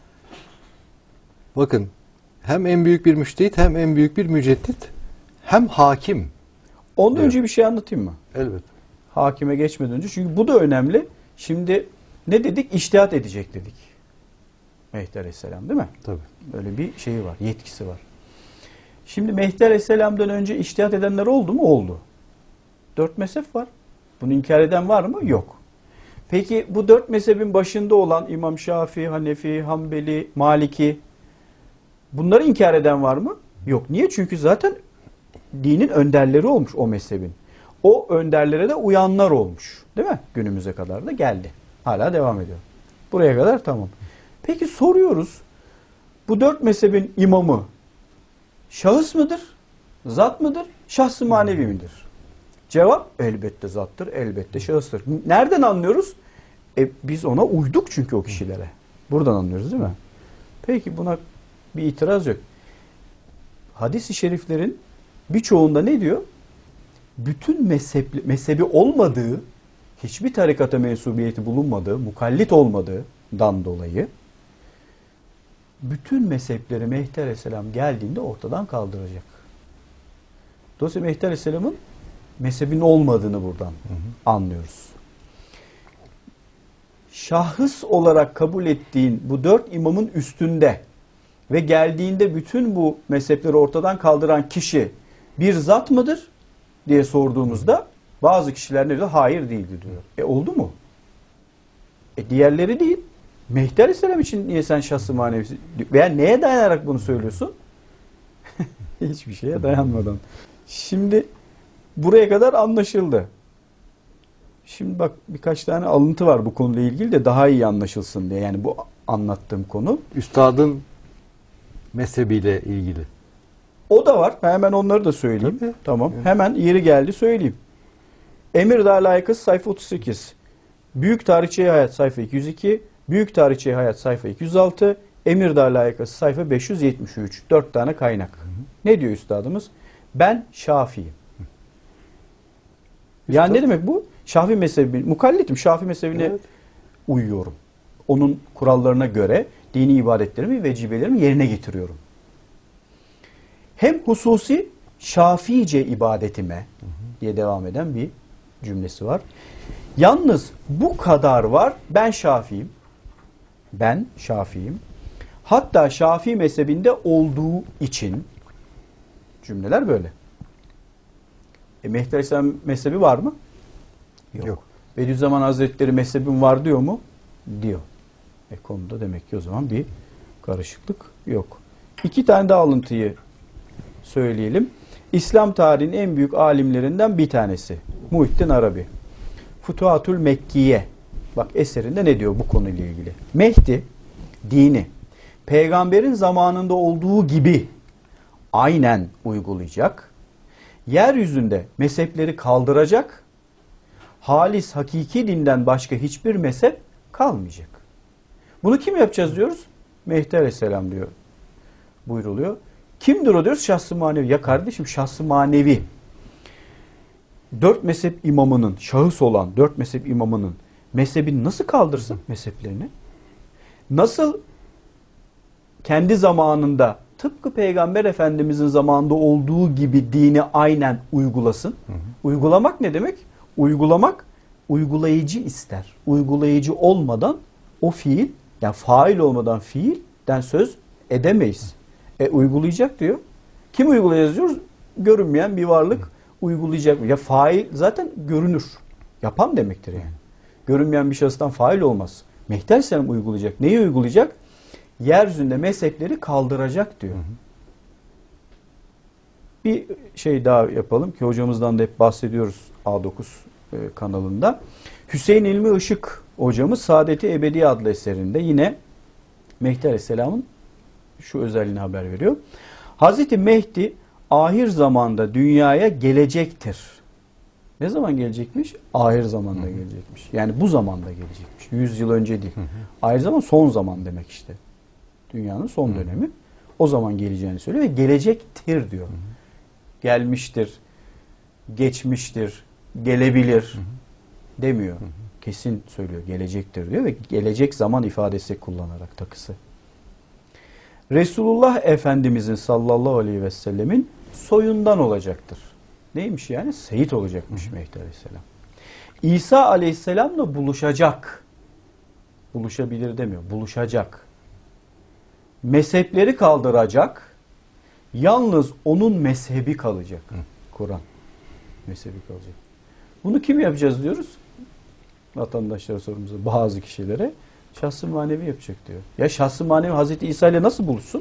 bakın hem en büyük bir müştehit hem en büyük bir müceddit hem hakim. Ondan evet. önce bir şey anlatayım mı? Elbette. Hakime geçmeden önce. Çünkü bu da önemli. Şimdi ne dedik? İçtihat edecek dedik. Mehdi Aleyhisselam değil mi? Tabii. Böyle bir şeyi var. Yetkisi var. Şimdi Mehdi Aleyhisselam'dan önce içtihat edenler oldu mu? Oldu. Dört mezhep var. Bunu inkar eden var mı? Yok. Peki bu dört mezhebin başında olan İmam Şafii, Hanefi, Hanbeli, Maliki, bunları inkar eden var mı? Yok. Niye? Çünkü zaten dinin önderleri olmuş o mezhebin. O önderlere de uyanlar olmuş. Değil mi? Günümüze kadar da geldi. Hala devam ediyor. Buraya kadar tamam. Peki soruyoruz. Bu dört mezhebin imamı şahıs mıdır? Zat mıdır? Şahs-ı manevi midir? Cevap elbette zattır, elbette şahıstır. Nereden anlıyoruz? E, biz ona uyduk çünkü o kişilere. Buradan anlıyoruz değil mi? Peki buna bir itiraz yok. Hadis-i şeriflerin birçoğunda ne diyor? Bütün mezhep, mezhebi olmadığı, hiçbir tarikata mensubiyeti bulunmadığı, mukallit olmadığından dolayı bütün mezhepleri Mehdi Aleyhisselam geldiğinde ortadan kaldıracak. Dolayısıyla Mehdi Aleyhisselam'ın mezhebin olmadığını buradan hı hı. anlıyoruz. Şahıs olarak kabul ettiğin bu dört imamın üstünde ve geldiğinde bütün bu mezhepleri ortadan kaldıran kişi bir zat mıdır diye sorduğumuzda bazı kişiler ne diyor? Hayır değildir diyor. E oldu mu? E diğerleri değil. Mehdi Aleyhisselam için niye sen şahs-ı manevisi veya neye dayanarak bunu söylüyorsun? Hiçbir şeye dayanmadan. Şimdi buraya kadar anlaşıldı. Şimdi bak birkaç tane alıntı var bu konuyla ilgili de daha iyi anlaşılsın diye. Yani bu anlattığım konu. Üstadın mezhebiyle ilgili. O da var. Hemen onları da söyleyeyim. Tabii. Tamam. Evet. Hemen yeri geldi söyleyeyim. Emirdağ Layıkası sayfa otuz sekiz. Büyük Tarihçi Hayat sayfa iki yüz iki. Büyük Tarihçi Hayat sayfa iki yüz altı. Emirdağ Layıkası sayfa beş yüz yetmiş üç. Dört tane kaynak. Hı hı. Ne diyor üstadımız? Ben Şafii'yim. Yani ne demek bu? Şafii mezhebi, mukallitim. Şafii mezhebine evet. uyuyorum. Onun kurallarına göre dini ibadetlerimi, vecibelerimi yerine getiriyorum. Hem hususi Şafiice ibadetime hı hı. diye devam eden bir cümlesi var. Yalnız bu kadar var. Ben Şafii'yim. Ben Şafii'yim. Hatta Şafii mezhebinde olduğu için cümleler böyle. E, Mehdi Aleyhisselam mezhebi var mı? Yok. Yok. Bediüzzaman Hazretleri mezhebim var diyor mu? Diyor. E konuda demek ki o zaman bir karışıklık yok. İki tane daha alıntıyı söyleyelim. İslam tarihinin en büyük alimlerinden bir tanesi. Muhittin Arabi. Futuhatul Mekkiye. Bak eserinde ne diyor bu konuyla ilgili? Mehdi dini peygamberin zamanında olduğu gibi aynen uygulayacak. Yeryüzünde mezhepleri kaldıracak. Halis, hakiki dinden başka hiçbir mezhep kalmayacak. Bunu kim yapacağız diyoruz? Mehdi Aleyhisselam diyor. Buyruluyor. Kimdir o diyoruz? Şahs-ı manevi. Ya kardeşim şahs-ı manevi. dört mezhep imamının, şahıs olan dört mezhep imamının mezhebini nasıl kaldırsın mezheplerini? Nasıl kendi zamanında tıpkı Peygamber Efendimizin zamanında olduğu gibi dini aynen uygulasın? Hı hı. Uygulamak ne demek? Uygulamak uygulayıcı ister. Uygulayıcı olmadan o fiil, yani fail olmadan fiilden söz edemeyiz. E uygulayacak diyor. Kim uygulayacak diyoruz? Görünmeyen bir varlık uygulayacak. Ya fail zaten görünür. Yapan demektir yani. Görünmeyen bir şahıstan fail olmaz. Mehdi Aleyhisselam uygulayacak. Neyi uygulayacak? Yeryüzünde mezhepleri kaldıracak diyor. Hı hı. Bir şey daha yapalım ki hocamızdan da hep bahsediyoruz A dokuz kanalında. Hüseyin İlmi Işık hocamız Saadet-i Ebedi adlı eserinde yine Mehdi Aleyhisselam'ın şu özelliğini haber veriyor. Hazreti Mehdi ahir zamanda dünyaya gelecektir. Ne zaman gelecekmiş? Ahir zamanda hı hı. gelecekmiş. Yani bu zamanda gelecekmiş. Yüz yıl önce değil. Hı hı. Ahir zaman son zaman demek işte. Dünyanın son hı hı. dönemi. O zaman geleceğini söylüyor ve gelecektir diyor. Hı hı. Gelmiştir, geçmiştir, gelebilir hı hı. demiyor. Hı hı. Kesin söylüyor. Gelecektir diyor ve gelecek zaman ifadesi kullanarak takısı. Resulullah Efendimizin sallallahu aleyhi ve sellemin soyundan olacaktır. Neymiş yani? Seyit olacakmış Mehdi Aleyhisselam. İsa Aleyhisselam'la buluşacak. Buluşabilir demiyor. Buluşacak. Mezhepleri kaldıracak. Yalnız onun mezhebi kalacak. Kur'an mezhebi kalacak. Bunu kim yapacağız diyoruz? Vatandaşlara sorumuza, bazı kişilere. Şahs-ı manevi yapacak diyor. Ya şahs-ı manevi Hazreti İsa ile nasıl buluşsun?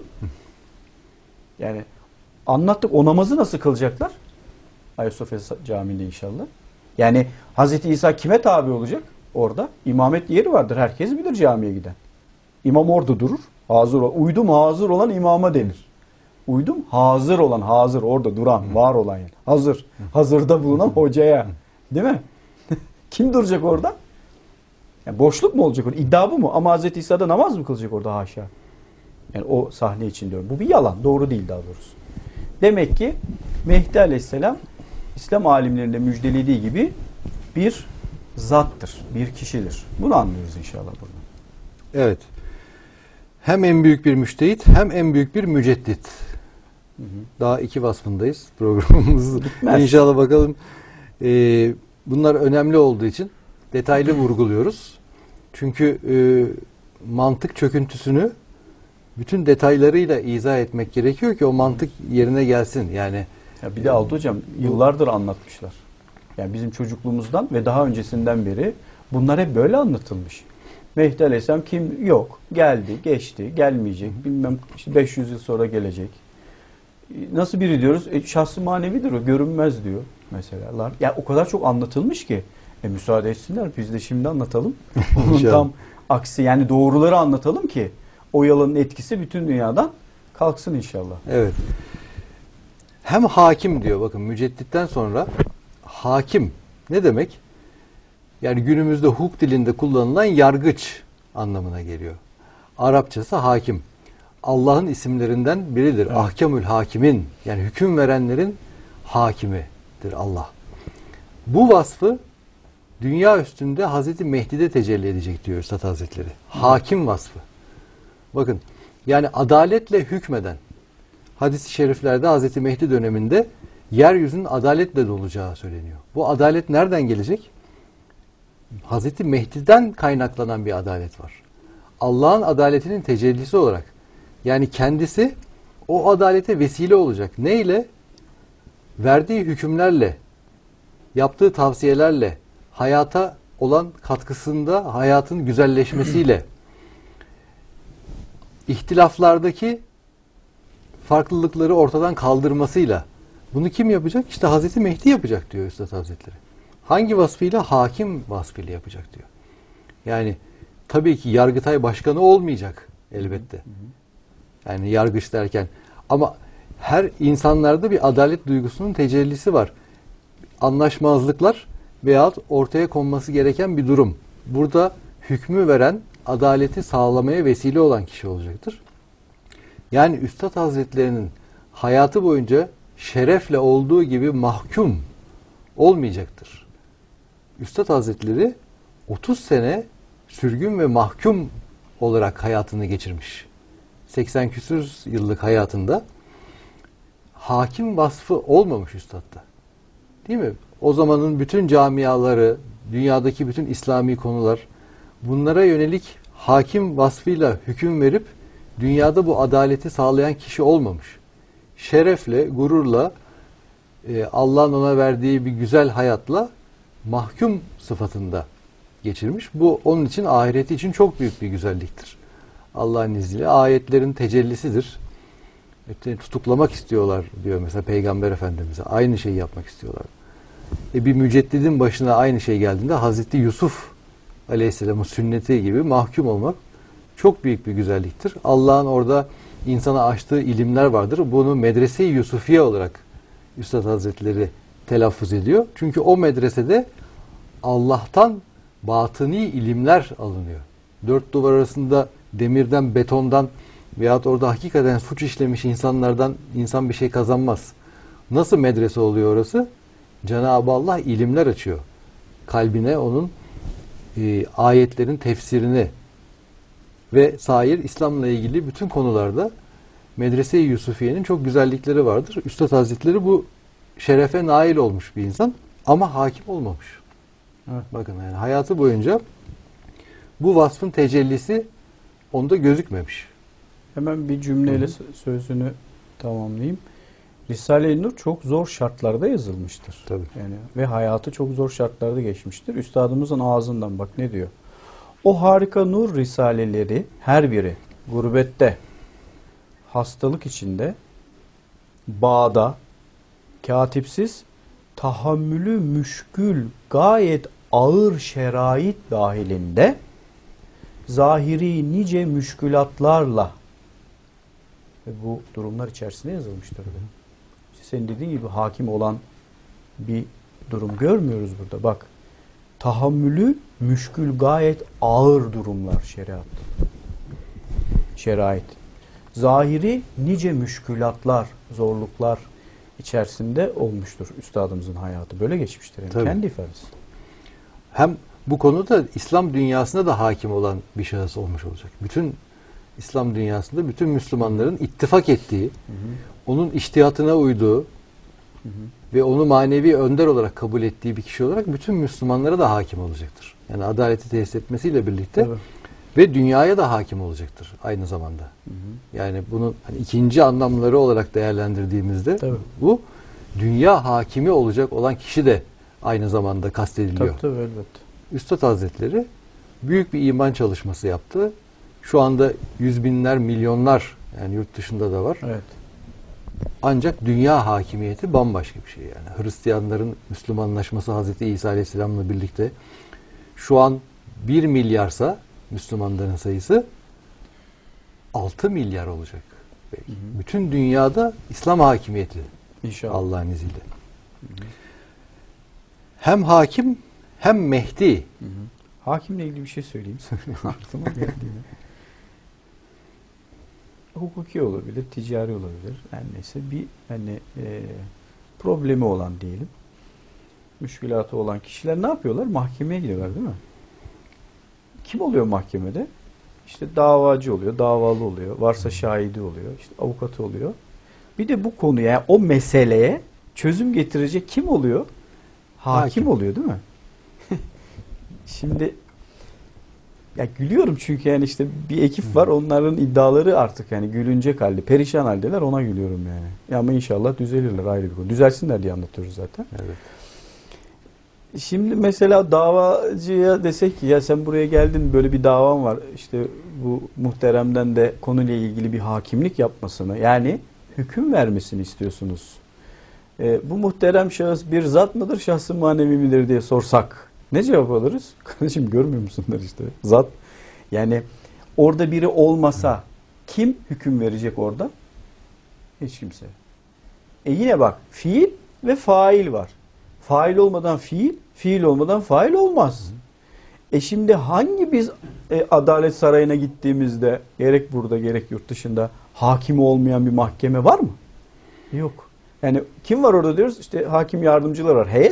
Yani anlattık, o namazı nasıl kılacaklar? Ayasofya Camii'nde inşallah. Yani Hazreti İsa kime tabi olacak orada? İmamet yeri vardır. Herkes bilir camiye giden. İmam orada durur. Hazır ol. Uydum hazır olan imama denir. Uydum hazır olan, hazır orada duran, var olan yani. Hazır. Hazırda bulunan hocaya. Değil mi? Kim duracak orada? Yani boşluk mu olacak orada? İddia bu mu? Ama Hazreti İsa'da namaz mı kılacak orada? Haşa. Yani o sahne için diyorum. Bu bir yalan. Doğru değil daha doğrusu. Demek ki Mehdi Aleyhisselam İslam alimlerinde müjdelediği gibi bir zattır. Bir kişidir. Bunu anlıyoruz inşallah burada. Evet. Hem en büyük bir müştehit hem en büyük bir müceddit. Hı hı. Daha iki vasfındayız programımız. İnşallah bakalım. Ee, bunlar önemli olduğu için detaylı vurguluyoruz. Çünkü e, mantık çöküntüsünü bütün detaylarıyla izah etmek gerekiyor ki o mantık yerine gelsin. Yani ya bir de Altı hocam yıllardır anlatmışlar. Yani bizim çocukluğumuzdan ve daha öncesinden beri bunlar hep böyle anlatılmış. Mehdi Aleyhisselam kim? Yok. Geldi, geçti, gelmeyecek. Bilmem işte beş yüz yıl sonra gelecek. Nasıl biri diyoruz? E, şahs-ı manevidir o, görünmez diyor mesela. Ya o kadar çok anlatılmış ki e, müsaade etsinler biz de şimdi anlatalım. Onun tam aksi yani doğruları anlatalım ki o yalanın etkisi bütün dünyadan kalksın inşallah. Evet. Hem hakim diyor bakın mücedditten sonra hakim ne demek? Yani günümüzde hukuk dilinde kullanılan yargıç anlamına geliyor. Arapçası hakim. Allah'ın isimlerinden biridir. Evet. Ahkamül hakimin yani hüküm verenlerin hakimidir Allah. Bu vasfı dünya üstünde Hazreti Mehdi'de tecelli edecek diyor Üstad Hazretleri. Hakim vasfı. Bakın yani adaletle hükmeden hadis-i şeriflerde Hazreti Mehdi döneminde yeryüzünün adaletle dolacağı söyleniyor. Bu adalet nereden gelecek? Hazreti Mehdi'den kaynaklanan bir adalet var. Allah'ın adaletinin tecellisi olarak. Yani kendisi o adalete vesile olacak. Neyle? Verdiği hükümlerle, yaptığı tavsiyelerle, hayata olan katkısında hayatın güzelleşmesiyle, ihtilaflardaki farklılıkları ortadan kaldırmasıyla. Bunu kim yapacak? İşte Hazreti Mehdi yapacak diyor Üstad Hazretleri. Hangi vasfıyla? Hakim vasfıyla yapacak diyor. Yani tabii ki Yargıtay Başkanı olmayacak elbette. Yani yargıç derken. Ama her insanlarda bir adalet duygusunun tecellisi var. Anlaşmazlıklar veyahut ortaya konması gereken bir durum. Burada hükmü veren, adaleti sağlamaya vesile olan kişi olacaktır. Yani Üstad Hazretlerinin hayatı boyunca şerefle olduğu gibi mahkum olmayacaktır. Üstad Hazretleri otuz sene sürgün ve mahkum olarak hayatını geçirmiş. seksen küsur yıllık hayatında hakim vasfı olmamış üstadda. Değil mi? O zamanın bütün camiaları, dünyadaki bütün İslami konular bunlara yönelik hakim vasfıyla hüküm verip dünyada bu adaleti sağlayan kişi olmamış. Şerefle, gururla, Allah'ın ona verdiği bir güzel hayatla mahkum sıfatında geçirmiş. Bu onun için, ahireti için çok büyük bir güzelliktir. Allah'ın izniyle ayetlerin tecellisidir. Tutuklamak istiyorlar diyor mesela Peygamber Efendimiz'e. Aynı şeyi yapmak istiyorlar. E bir müceddidin başına aynı şey geldiğinde Hazreti Yusuf Aleyhisselam'ın sünneti gibi mahkum olmak çok büyük bir güzelliktir. Allah'ın orada insana açtığı ilimler vardır. Bunu Medrese-i Yusufiye olarak Üstad Hazretleri telaffuz ediyor. Çünkü o medresede Allah'tan batıni ilimler alınıyor. Dört duvar arasında demirden, betondan veyahut orada hakikaten suç işlemiş insanlardan insan bir şey kazanmaz. Nasıl medrese oluyor orası? Cenab-ı Allah ilimler açıyor. Kalbine onun e, ayetlerin tefsirini ve sair İslam'la ilgili bütün konularda Medrese-i Yusufiye'nin çok güzellikleri vardır. Üstad Hazretleri bu şerefe nail olmuş bir insan ama hakim olmamış. Evet. Bakın yani hayatı boyunca bu vasfın tecellisi onda gözükmemiş. Hemen bir cümleyle Hı-hı. sözünü tamamlayayım. Risale-i Nur çok zor şartlarda yazılmıştır. Tabii. Yani ve hayatı çok zor şartlarda geçmiştir. Üstadımızın ağzından bak ne diyor? O harika nur risaleleri her biri gurbette, hastalık içinde, bağda, katipsiz, tahammülü müşkül, gayet ağır şerait dahilinde zahiri nice müşkülatlarla ve bu durumlar içerisinde yazılmıştır. İşte senin dediğin gibi hakim olan bir durum görmüyoruz burada. Bak, tahammülü müşkül, gayet ağır durumlar şeriat. Şerait. Zahiri nice müşkülatlar, zorluklar içerisinde olmuştur üstadımızın hayatı. Böyle geçmiştir. Yani kendi ifadesi. Hem bu konuda İslam dünyasında da hakim olan bir şahıs olmuş olacak. Bütün İslam dünyasında bütün Müslümanların ittifak ettiği, hı hı. onun içtihatına uyduğu hı hı. ve onu manevi önder olarak kabul ettiği bir kişi olarak bütün Müslümanlara da hakim olacaktır. Yani adaleti tesis etmesiyle birlikte evet. ve dünyaya da hakim olacaktır aynı zamanda. Hı hı. Yani bunu hani ikinci anlamları olarak değerlendirdiğimizde tabii. bu dünya hakimi olacak olan kişi de aynı zamanda kastediliyor. Tabii tabii elbette. Üstad Hazretleri büyük bir iman çalışması yaptı. Şu anda yüz binler, milyonlar yani yurt dışında da var. Evet. Ancak dünya hakimiyeti bambaşka bir şey yani. Hristiyanların Müslümanlaşması Hazreti İsa Aleyhisselam'la birlikte şu an bir milyarsa Müslümanların sayısı altı milyar olacak. Belki. Hı hı. Bütün dünyada İslam hakimiyeti İnşallah. Allah'ın izniyle. Hı hı. Hem hakim hem Mehdi. Hı hı. Hakimle ilgili bir şey söyleyeyim. Aklıma geldi. Hukuki olabilir, ticari olabilir. Yani neyse bir hani e, problemi olan diyelim. Müşkülatı olan kişiler ne yapıyorlar? Mahkemeye gidiyorlar değil mi? Kim oluyor mahkemede? İşte davacı oluyor, davalı oluyor, varsa şahidi oluyor, işte avukatı oluyor. Bir de bu konuya, yani o meseleye çözüm getirecek kim oluyor? Hakim, Hakim. oluyor değil mi? Şimdi ya gülüyorum çünkü yani işte bir ekip var, onların iddiaları artık yani gülünecek halde, perişan haldeler, ona gülüyorum yani. Ya ama inşallah düzelirler, ayrı bir konu. Düzelsinler diye anlatıyoruz zaten. Evet. Şimdi mesela davacıya desek ki ya sen buraya geldin, böyle bir davan var, işte bu muhteremden de konuyla ilgili bir hakimlik yapmasını, yani hüküm vermesini istiyorsunuz. E, bu muhterem şahıs bir zat mıdır, şahs-ı manevi midir diye sorsak ne cevap alırız? Kardeşim görmüyor musunlar işte zat. Yani orada biri olmasa kim hüküm verecek orada? Hiç kimse. E yine bak, fiil ve fail var. Fail olmadan fiil, fiil olmadan fail olmaz. E şimdi hangi biz e, Adalet Sarayı'na gittiğimizde gerek burada gerek yurt dışında hakimi olmayan bir mahkeme var mı? Yok. Yani kim var orada diyoruz? İşte hakim yardımcılar var. Heyet.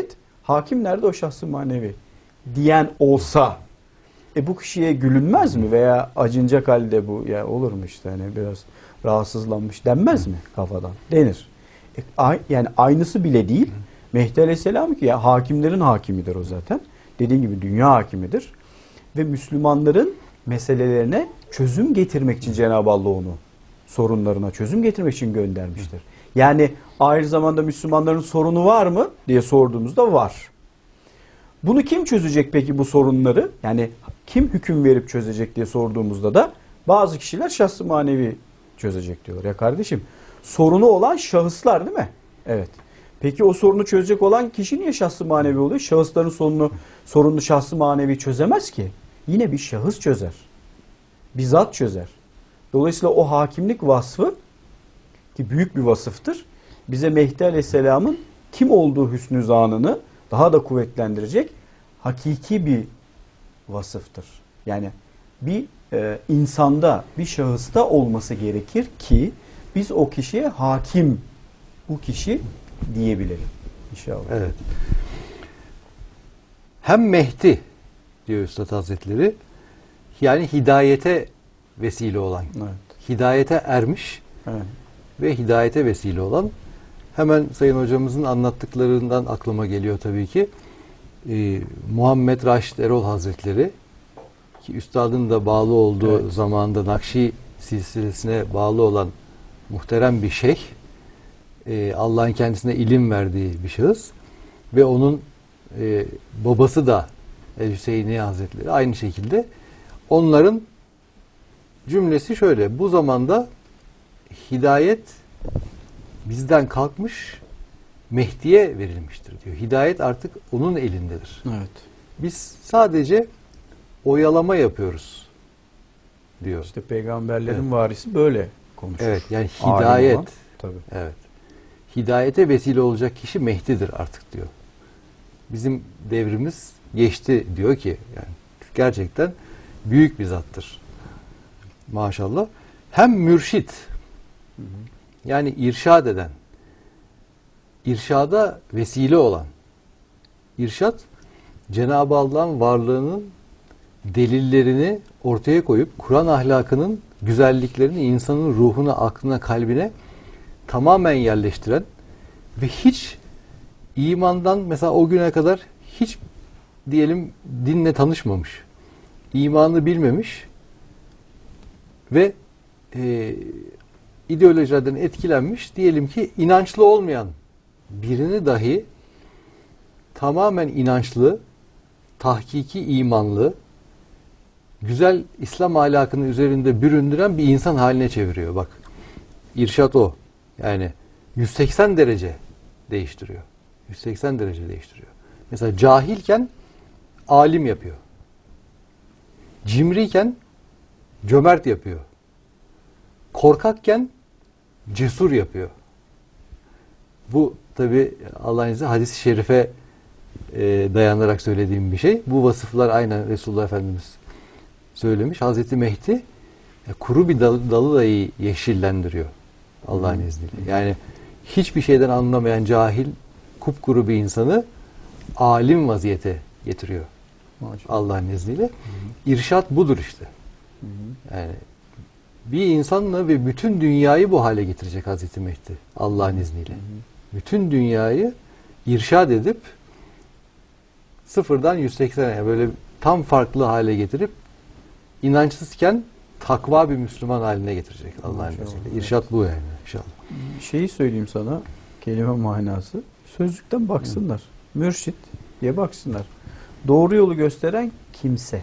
Hakim nerede o şahsı manevi diyen olsa e bu kişiye gülünmez mi veya acınacak halde bu ya olur mu işte hani biraz rahatsızlanmış denmez mi kafadan? Denir. E, a, yani aynısı bile değil. Mehdi Aleyhisselam ki ya hakimlerin hakimidir o zaten. Dediğim gibi dünya hakimidir. Ve Müslümanların meselelerine çözüm getirmek için Cenab-ı Allah onu sorunlarına çözüm getirmek için göndermiştir. Yani aynı zamanda Müslümanların sorunu var mı diye sorduğumuzda var. Bunu kim çözecek peki bu sorunları? Yani kim hüküm verip çözecek diye sorduğumuzda da bazı kişiler şahs-ı manevi çözecek diyorlar. Ya kardeşim sorunu olan şahıslar değil mi? Evet. Peki o sorunu çözecek olan kişi niye şahs-ı manevi oluyor? Şahısların sorununu, sorununu şahs-ı manevi çözemez ki. Yine bir şahıs çözer. Bir zat çözer. Dolayısıyla o hakimlik vasfı ki büyük bir vasıftır. Bize Mehdi Aleyhisselam'ın kim olduğu hüsnü zanını daha da kuvvetlendirecek hakiki bir vasıftır. Yani bir e, insanda, bir şahısta olması gerekir ki biz o kişiye hakim bu kişi diyebilelim. İnşallah. Evet. Hem Mehdi diyor Üstad Hazretleri, yani hidayete vesile olan, evet. hidayete ermiş evet. ve hidayete vesile olan. Hemen Sayın Hocamızın anlattıklarından aklıma geliyor tabii ki. Ee, Muhammed Raşid Erol Hazretleri, ki Üstad'ın da bağlı olduğu evet. zamanda Nakşi silsilesine bağlı olan muhterem bir şeyh, ee, Allah'ın kendisine ilim verdiği bir şahıs ve onun e, babası da El-Hüseyini Hazretleri aynı şekilde. Onların cümlesi şöyle: bu zamanda hidayet bizden kalkmış, Mehdi'ye verilmiştir diyor. Hidayet artık onun elindedir. Evet. Biz sadece oyalama yapıyoruz diyor. İşte peygamberlerin evet. varisi böyle konuşur. Evet, yani hidayet. Tabii. Evet. Hidayete vesile olacak kişi Mehdi'dir artık diyor. Bizim devrimiz geçti diyor ki, yani gerçekten büyük bir zattır. Maşallah. Hem mürşit, hı hı. yani irşad eden, irşada vesile olan. İrşad, Cenab-ı Allah'ın varlığının delillerini ortaya koyup Kur'an ahlakının güzelliklerini insanın ruhuna, aklına, kalbine tamamen yerleştiren ve hiç imandan, mesela o güne kadar hiç diyelim dinle tanışmamış, imanı bilmemiş ve e, ideolojilerden etkilenmiş, diyelim ki inançlı olmayan birini dahi tamamen inançlı, tahkiki imanlı, güzel İslam ahlakının üzerinde büründüren bir insan haline çeviriyor. Bak, irşat o. Yani yüz seksen derece değiştiriyor. yüz seksen derece değiştiriyor. Mesela cahilken alim yapıyor. Cimriyken cömert yapıyor. Korkakken cesur yapıyor. Bu tabi Allah'ın izniyle hadis-i şerife e, dayanarak söylediğim bir şey. Bu vasıflar aynen Resulullah Efendimiz söylemiş. Hazreti Mehdi e, kuru bir dalı, dalı dahi yeşillendiriyor Allah'ın hmm. izniyle. Yani hiçbir şeyden anlamayan cahil, kupkuru bir insanı alim vaziyete getiriyor Allah'ın izniyle. Hmm. İrşat budur işte. Hmm. Yani bir insanla ve bütün dünyayı bu hale getirecek Hazreti Mehdi Allah'ın izniyle. Hı hı. Bütün dünyayı irşad edip sıfırdan yüz seksene böyle tam farklı hale getirip inançsızken takva bir Müslüman haline getirecek Allah'ın izniyle. İrşad bu yani inşallah. Şeyi söyleyeyim sana, kelime manası. Sözlükten baksınlar. Hı. Mürşit diye baksınlar. Doğru yolu gösteren kimse.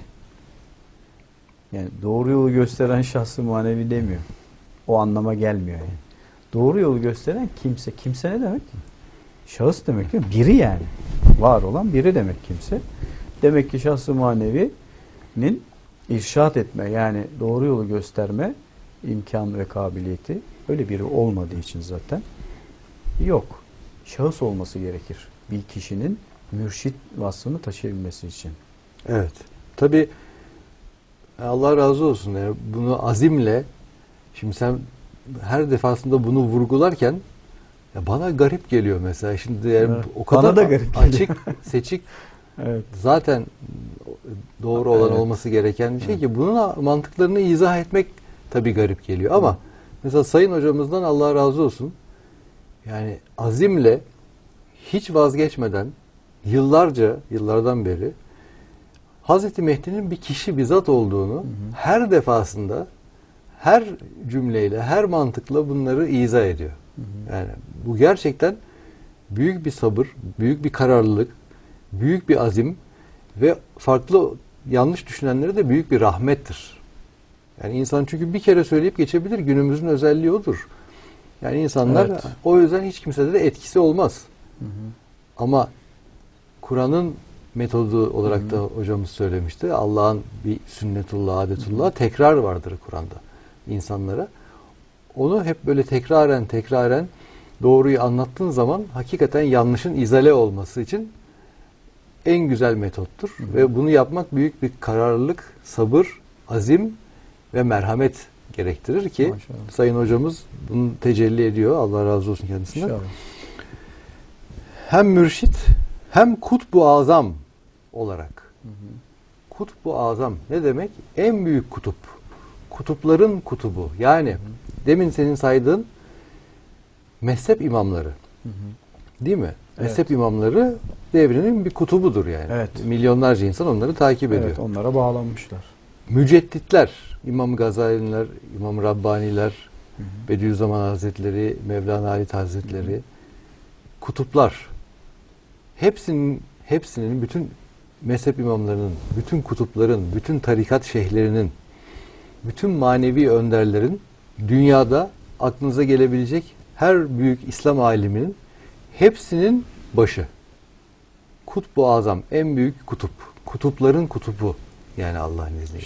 Yani doğru yolu gösteren şahsı manevi demiyor. O anlama gelmiyor yani. Doğru yolu gösteren kimse. Kimse ne demek? Şahıs demek değil mi? Biri yani. Var olan biri demek kimse. Demek ki şahsı manevinin irşat etme, yani doğru yolu gösterme imkan ve kabiliyeti öyle biri olmadığı için zaten yok. Şahıs olması gerekir. Bir kişinin mürşit vasfını taşıyabilmesi için. Evet. Tabii Allah razı olsun. Yani bunu azimle, şimdi sen her defasında bunu vurgularken Ya bana garip geliyor mesela. Şimdi yani evet. o kadar bana da garip açık, seçik evet. zaten doğru olan evet. olması gereken bir şey ki bunun mantıklarını izah etmek tabii garip geliyor. Ama mesela Sayın Hocamızdan Allah razı olsun. Yani azimle hiç vazgeçmeden yıllarca, yıllardan beri Hazreti Mehdi'nin bir kişi, bir zat olduğunu hı hı. her defasında, her cümleyle, her mantıkla bunları izah ediyor. Hı hı. Yani bu gerçekten büyük bir sabır, büyük bir kararlılık, büyük bir azim ve farklı yanlış düşünenlere de büyük bir rahmettir. Yani insan çünkü bir kere söyleyip geçebilir. Günümüzün özelliği odur. Yani insanlar evet. o yüzden hiç kimsede de etkisi olmaz. Hı hı. Ama Kur'an'ın metodu olarak hı hı. da hocamız söylemişti. Allah'ın bir sünnetullah, adetullah hı hı. tekrar vardır Kur'an'da insanlara. Onu hep böyle tekraren tekraren doğruyu anlattığın zaman hakikaten yanlışın izale olması için en güzel metottur. Hı hı. Ve bunu yapmak büyük bir kararlılık, sabır, azim ve merhamet gerektirir ki maşallah. Sayın hocamız bunu tecelli ediyor. Allah razı olsun kendisinden. İnşallah. Hem mürşit hem kutbu azam olarak. Hı hı. Kutbu azam ne demek? En büyük kutup. Kutupların kutubu. Yani hı hı. demin senin saydığın mezhep imamları. Hı hı. Değil mi? Evet. Mezhep imamları devrinin bir kutubudur yani. Evet. Milyonlarca insan onları takip ediyor. Evet, onlara bağlanmışlar. Mücedditler, İmam Gazaliler, İmam Rabbaniler, hı hı. Bediüzzaman Hazretleri, Mevlana Halit Hazretleri, hı hı. kutuplar. Hepsinin hepsinin bütün mezhep imamlarının, bütün kutupların, bütün tarikat şeyhlerinin, bütün manevi önderlerin dünyada aklınıza gelebilecek her büyük İslam aliminin hepsinin başı. Kutbu Azam, en büyük kutup. Kutupların kutubu. Yani Allah'ın izniyle.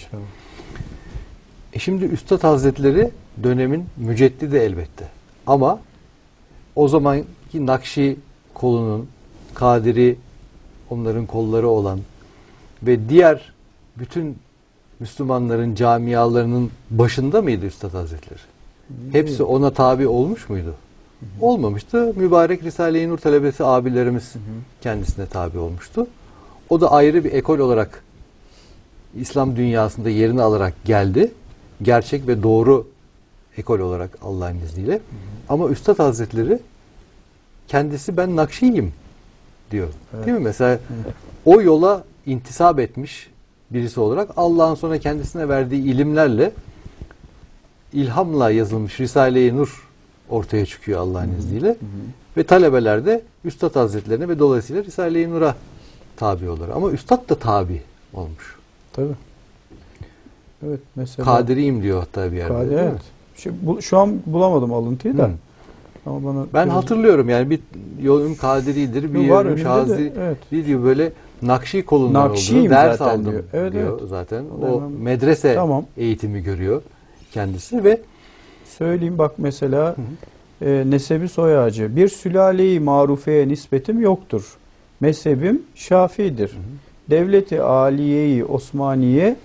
E şimdi Üstad Hazretleri dönemin müceddidi elbette. Ama o zamanki Nakşi kolunun, Kadiri onların kolları olan ve diğer bütün Müslümanların camialarının başında mıydı Üstad Hazretleri? Hepsi ona tabi olmuş muydu? Hı hı. Olmamıştı. Mübarek Risale-i Nur talebesi abilerimiz hı hı. kendisine tabi olmuştu. O da ayrı bir ekol olarak İslam dünyasında yerini alarak geldi. Gerçek ve doğru ekol olarak Allah'ın izniyle. Hı hı. Ama Üstad Hazretleri kendisi ben Nakşiyim diyor. Evet. Değil mi? Mesela evet. o yola intisap etmiş birisi olarak Allah'ın sonra kendisine verdiği ilimlerle ilhamla yazılmış Risale-i Nur ortaya çıkıyor Allah'ın hı hı. izniyle. Hı hı. Ve talebeler de Üstad Hazretlerine ve dolayısıyla Risale-i Nur'a tabi olur. Ama Üstad da tabi olmuş. Tabii. Evet, mesela Kadiriyim diyor hatta bir yerde. Kadir, evet. Şu, bu, şu an bulamadım alıntıyı da. Hı. Ama bana ben biraz... hatırlıyorum yani bir yolum Kadiridir, bir yolum Şazi evet. diyor böyle Nakşi kolundan olduğunu ders aldım diyor, evet, diyor evet. zaten. O, o medrese tamam. eğitimi görüyor kendisi ve söyleyeyim bak mesela e, nesebi soy ağacı. Bir sülale-i marufeye nispetim yoktur. Mezhebim Şafii'dir. Hı hı. Devleti Aliye-i Osmaniye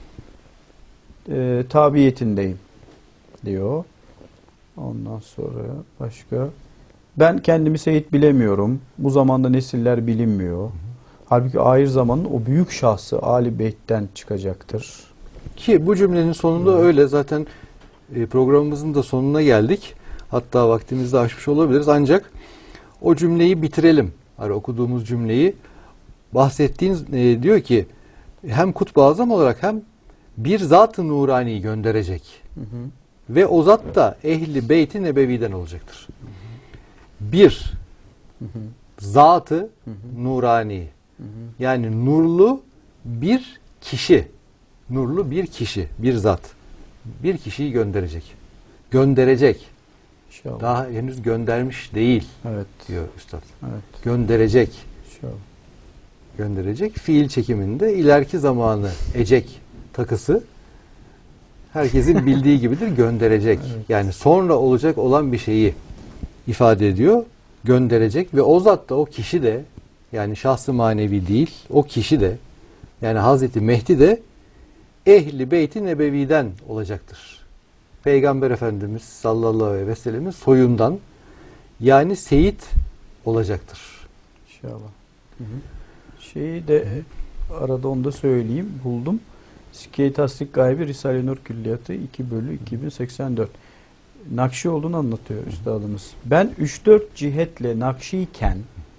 e, tabiyetindeyim diyor. Ondan sonra başka. Ben kendimi seyit bilemiyorum. Bu zamanda nesiller bilinmiyor. Hı hı. Halbuki ahir zamanın o büyük şahsı Ali Beyt'ten çıkacaktır. Ki bu cümlenin sonunda hı. öyle zaten programımızın da sonuna geldik. Hatta vaktimizi de aşmış olabiliriz. Ancak o cümleyi bitirelim. Hani okuduğumuz cümleyi bahsettiğiniz e, diyor ki hem Kutbu Azam olarak hem bir Zat-ı Nurani gönderecek. Hı hı. Ve o zat da Ehli Beyt-i Nebevi'den olacaktır. Hı hı. Bir hı hı. Zat-ı hı hı. Nurani. Hı hı. Yani nurlu bir kişi. Nurlu bir kişi, bir zat. Bir kişiyi gönderecek. Gönderecek. İnşallah. Daha henüz göndermiş değil evet. diyor Üstad. Evet. Gönderecek. İnşallah. Gönderecek. Fiil çekiminde ileriki zamanı ecek takısı herkesin bildiği gibidir. Gönderecek. Evet. Yani sonra olacak olan bir şeyi ifade ediyor. Gönderecek ve o zat da o kişi de yani şahs-ı manevi değil o kişi de yani Hazreti Mehdi de Ehli Beyt-i Nebevi'den olacaktır. Peygamber Efendimiz sallallahu aleyhi ve sellemin soyundan Yani seyit olacaktır. İnşallah. Hı hı. Şeyi de arada onu da söyleyeyim. Buldum. Sikke-i Tasdik Gaybi Risale-i Nur Külliyatı iki bölü iki bin seksen dört. Nakşi olduğunu anlatıyor üstadımız. Ben üç dört cihetle nakşiyken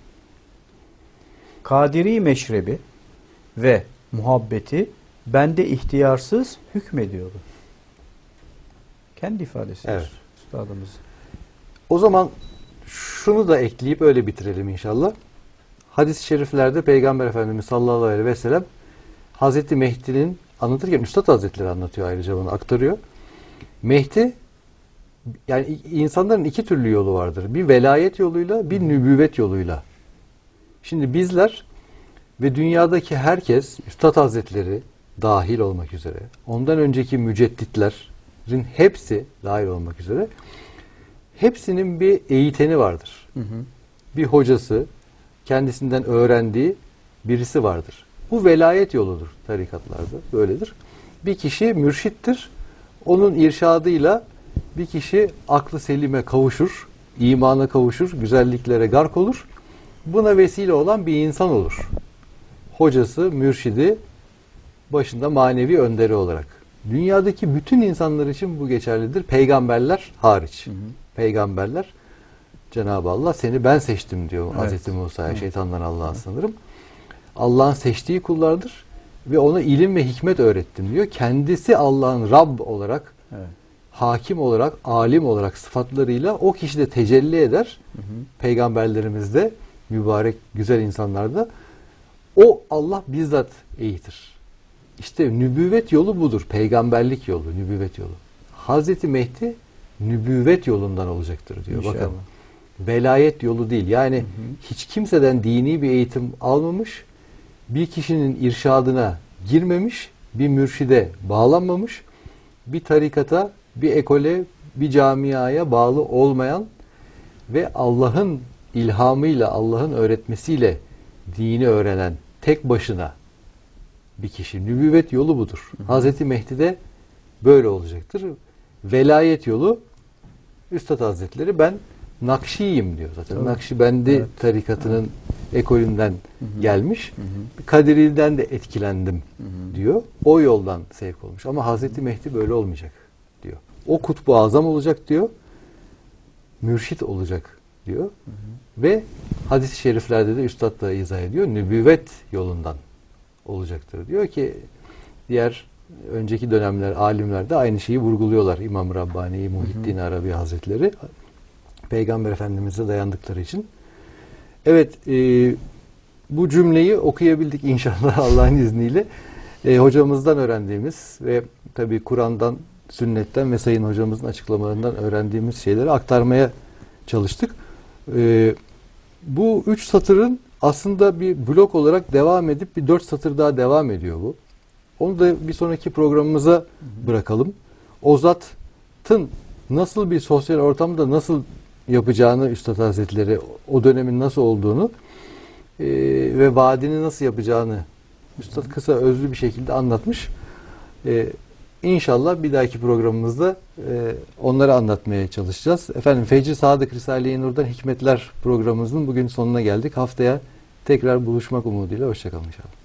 Kadiri meşrebi ve muhabbeti bende ihtiyarsız hükmediyordu. Kendi ifadesidir evet. üstadımız. O zaman şunu da ekleyip öyle bitirelim inşallah. Hadis-i şeriflerde Peygamber Efendimiz sallallahu aleyhi ve sellem Hazreti Mehdi'nin anlatırken Üstad Hazretleri anlatıyor, ayrıca bunu aktarıyor. Mehdi, yani insanların iki türlü yolu vardır. Bir velayet yoluyla, bir nübüvvet yoluyla. Şimdi bizler ve dünyadaki herkes, Üstad Hazretleri dahil olmak üzere, ondan önceki mücedditlerin hepsi dahil olmak üzere, hepsinin bir eğiteni vardır. Hı hı. Bir hocası, kendisinden öğrendiği birisi vardır. Bu velayet yoludur tarikatlarda, böyledir. Bir kişi mürşittir. Onun irşadıyla bir kişi aklı selime kavuşur, imana kavuşur, güzelliklere gark olur. Buna vesile olan bir insan olur. Hocası, mürşidi, başında manevi önderi olarak. Dünyadaki bütün insanlar için bu geçerlidir. Peygamberler hariç. Hı hı. Peygamberler, Cenab-ı Allah seni ben seçtim diyor, evet. Hazreti Musa'ya, şeytandan Allah'a sanırım. Allah'ın seçtiği kullardır ve ona ilim ve hikmet öğrettim diyor. Kendisi Allah'ın Rabb olarak, evet. hakim olarak, alim olarak sıfatlarıyla o kişide tecelli eder. Hı hı. Peygamberlerimizde, mübarek güzel insanlarda o Allah bizzat eğitir. İşte nübüvvet yolu budur. Peygamberlik yolu, nübüvvet yolu. Hazreti Mehdi nübüvvet yolundan olacaktır diyor. İnşallah. Bakın. Velayet yolu değil. Yani hı hı. hiç kimseden dini bir eğitim almamış, bir kişinin irşadına girmemiş, bir mürşide bağlanmamış, bir tarikata, bir ekole, bir camiaya bağlı olmayan ve Allah'ın ilhamıyla, Allah'ın öğretmesiyle dini öğrenen tek başına bir kişi. Nübüvvet yolu budur. Hı hı. Hazreti Mehdi de böyle olacaktır. Velayet yolu, Üstad Hazretleri ben Nakşiyim diyor zaten. Evet. Nakşibendi evet. tarikatının ekolünden hı hı. gelmiş. Hı hı. Kadiri'den de etkilendim hı hı. diyor. O yoldan sevk olmuş. Ama Hazreti Mehdi böyle olmayacak diyor. O kutbu azam olacak diyor. Mürşit olacak diyor. Hı hı. Ve hadis-i şeriflerde de üstad da izah ediyor. Nübüvvet yolundan olacaktır. Diyor ki diğer önceki dönemler alimler de aynı şeyi vurguluyorlar. İmam Rabbani, Muhyiddin Arabi Hazretleri Peygamber Efendimiz'e dayandıkları için. Evet, e, bu cümleyi okuyabildik inşallah Allah'ın izniyle. E, hocamızdan öğrendiğimiz ve tabii Kur'an'dan, sünnetten ve sayın hocamızın açıklamalarından öğrendiğimiz şeyleri aktarmaya çalıştık. E, bu üç satırın aslında bir blok olarak devam edip bir dört satır daha devam ediyor bu. Onu da bir sonraki programımıza bırakalım. O zatın nasıl bir sosyal ortamda nasıl yapacağını Üstad Hazretleri, o dönemin nasıl olduğunu e, ve vaadini nasıl yapacağını Üstad kısa özlü bir şekilde anlatmış. E, İnşallah bir dahaki programımızda e, onları anlatmaya çalışacağız. Efendim Fecri Sadık Risale-i Nur'dan Hikmetler programımızın bugün sonuna geldik. Haftaya tekrar buluşmak umuduyla. Hoşçakalın inşallah.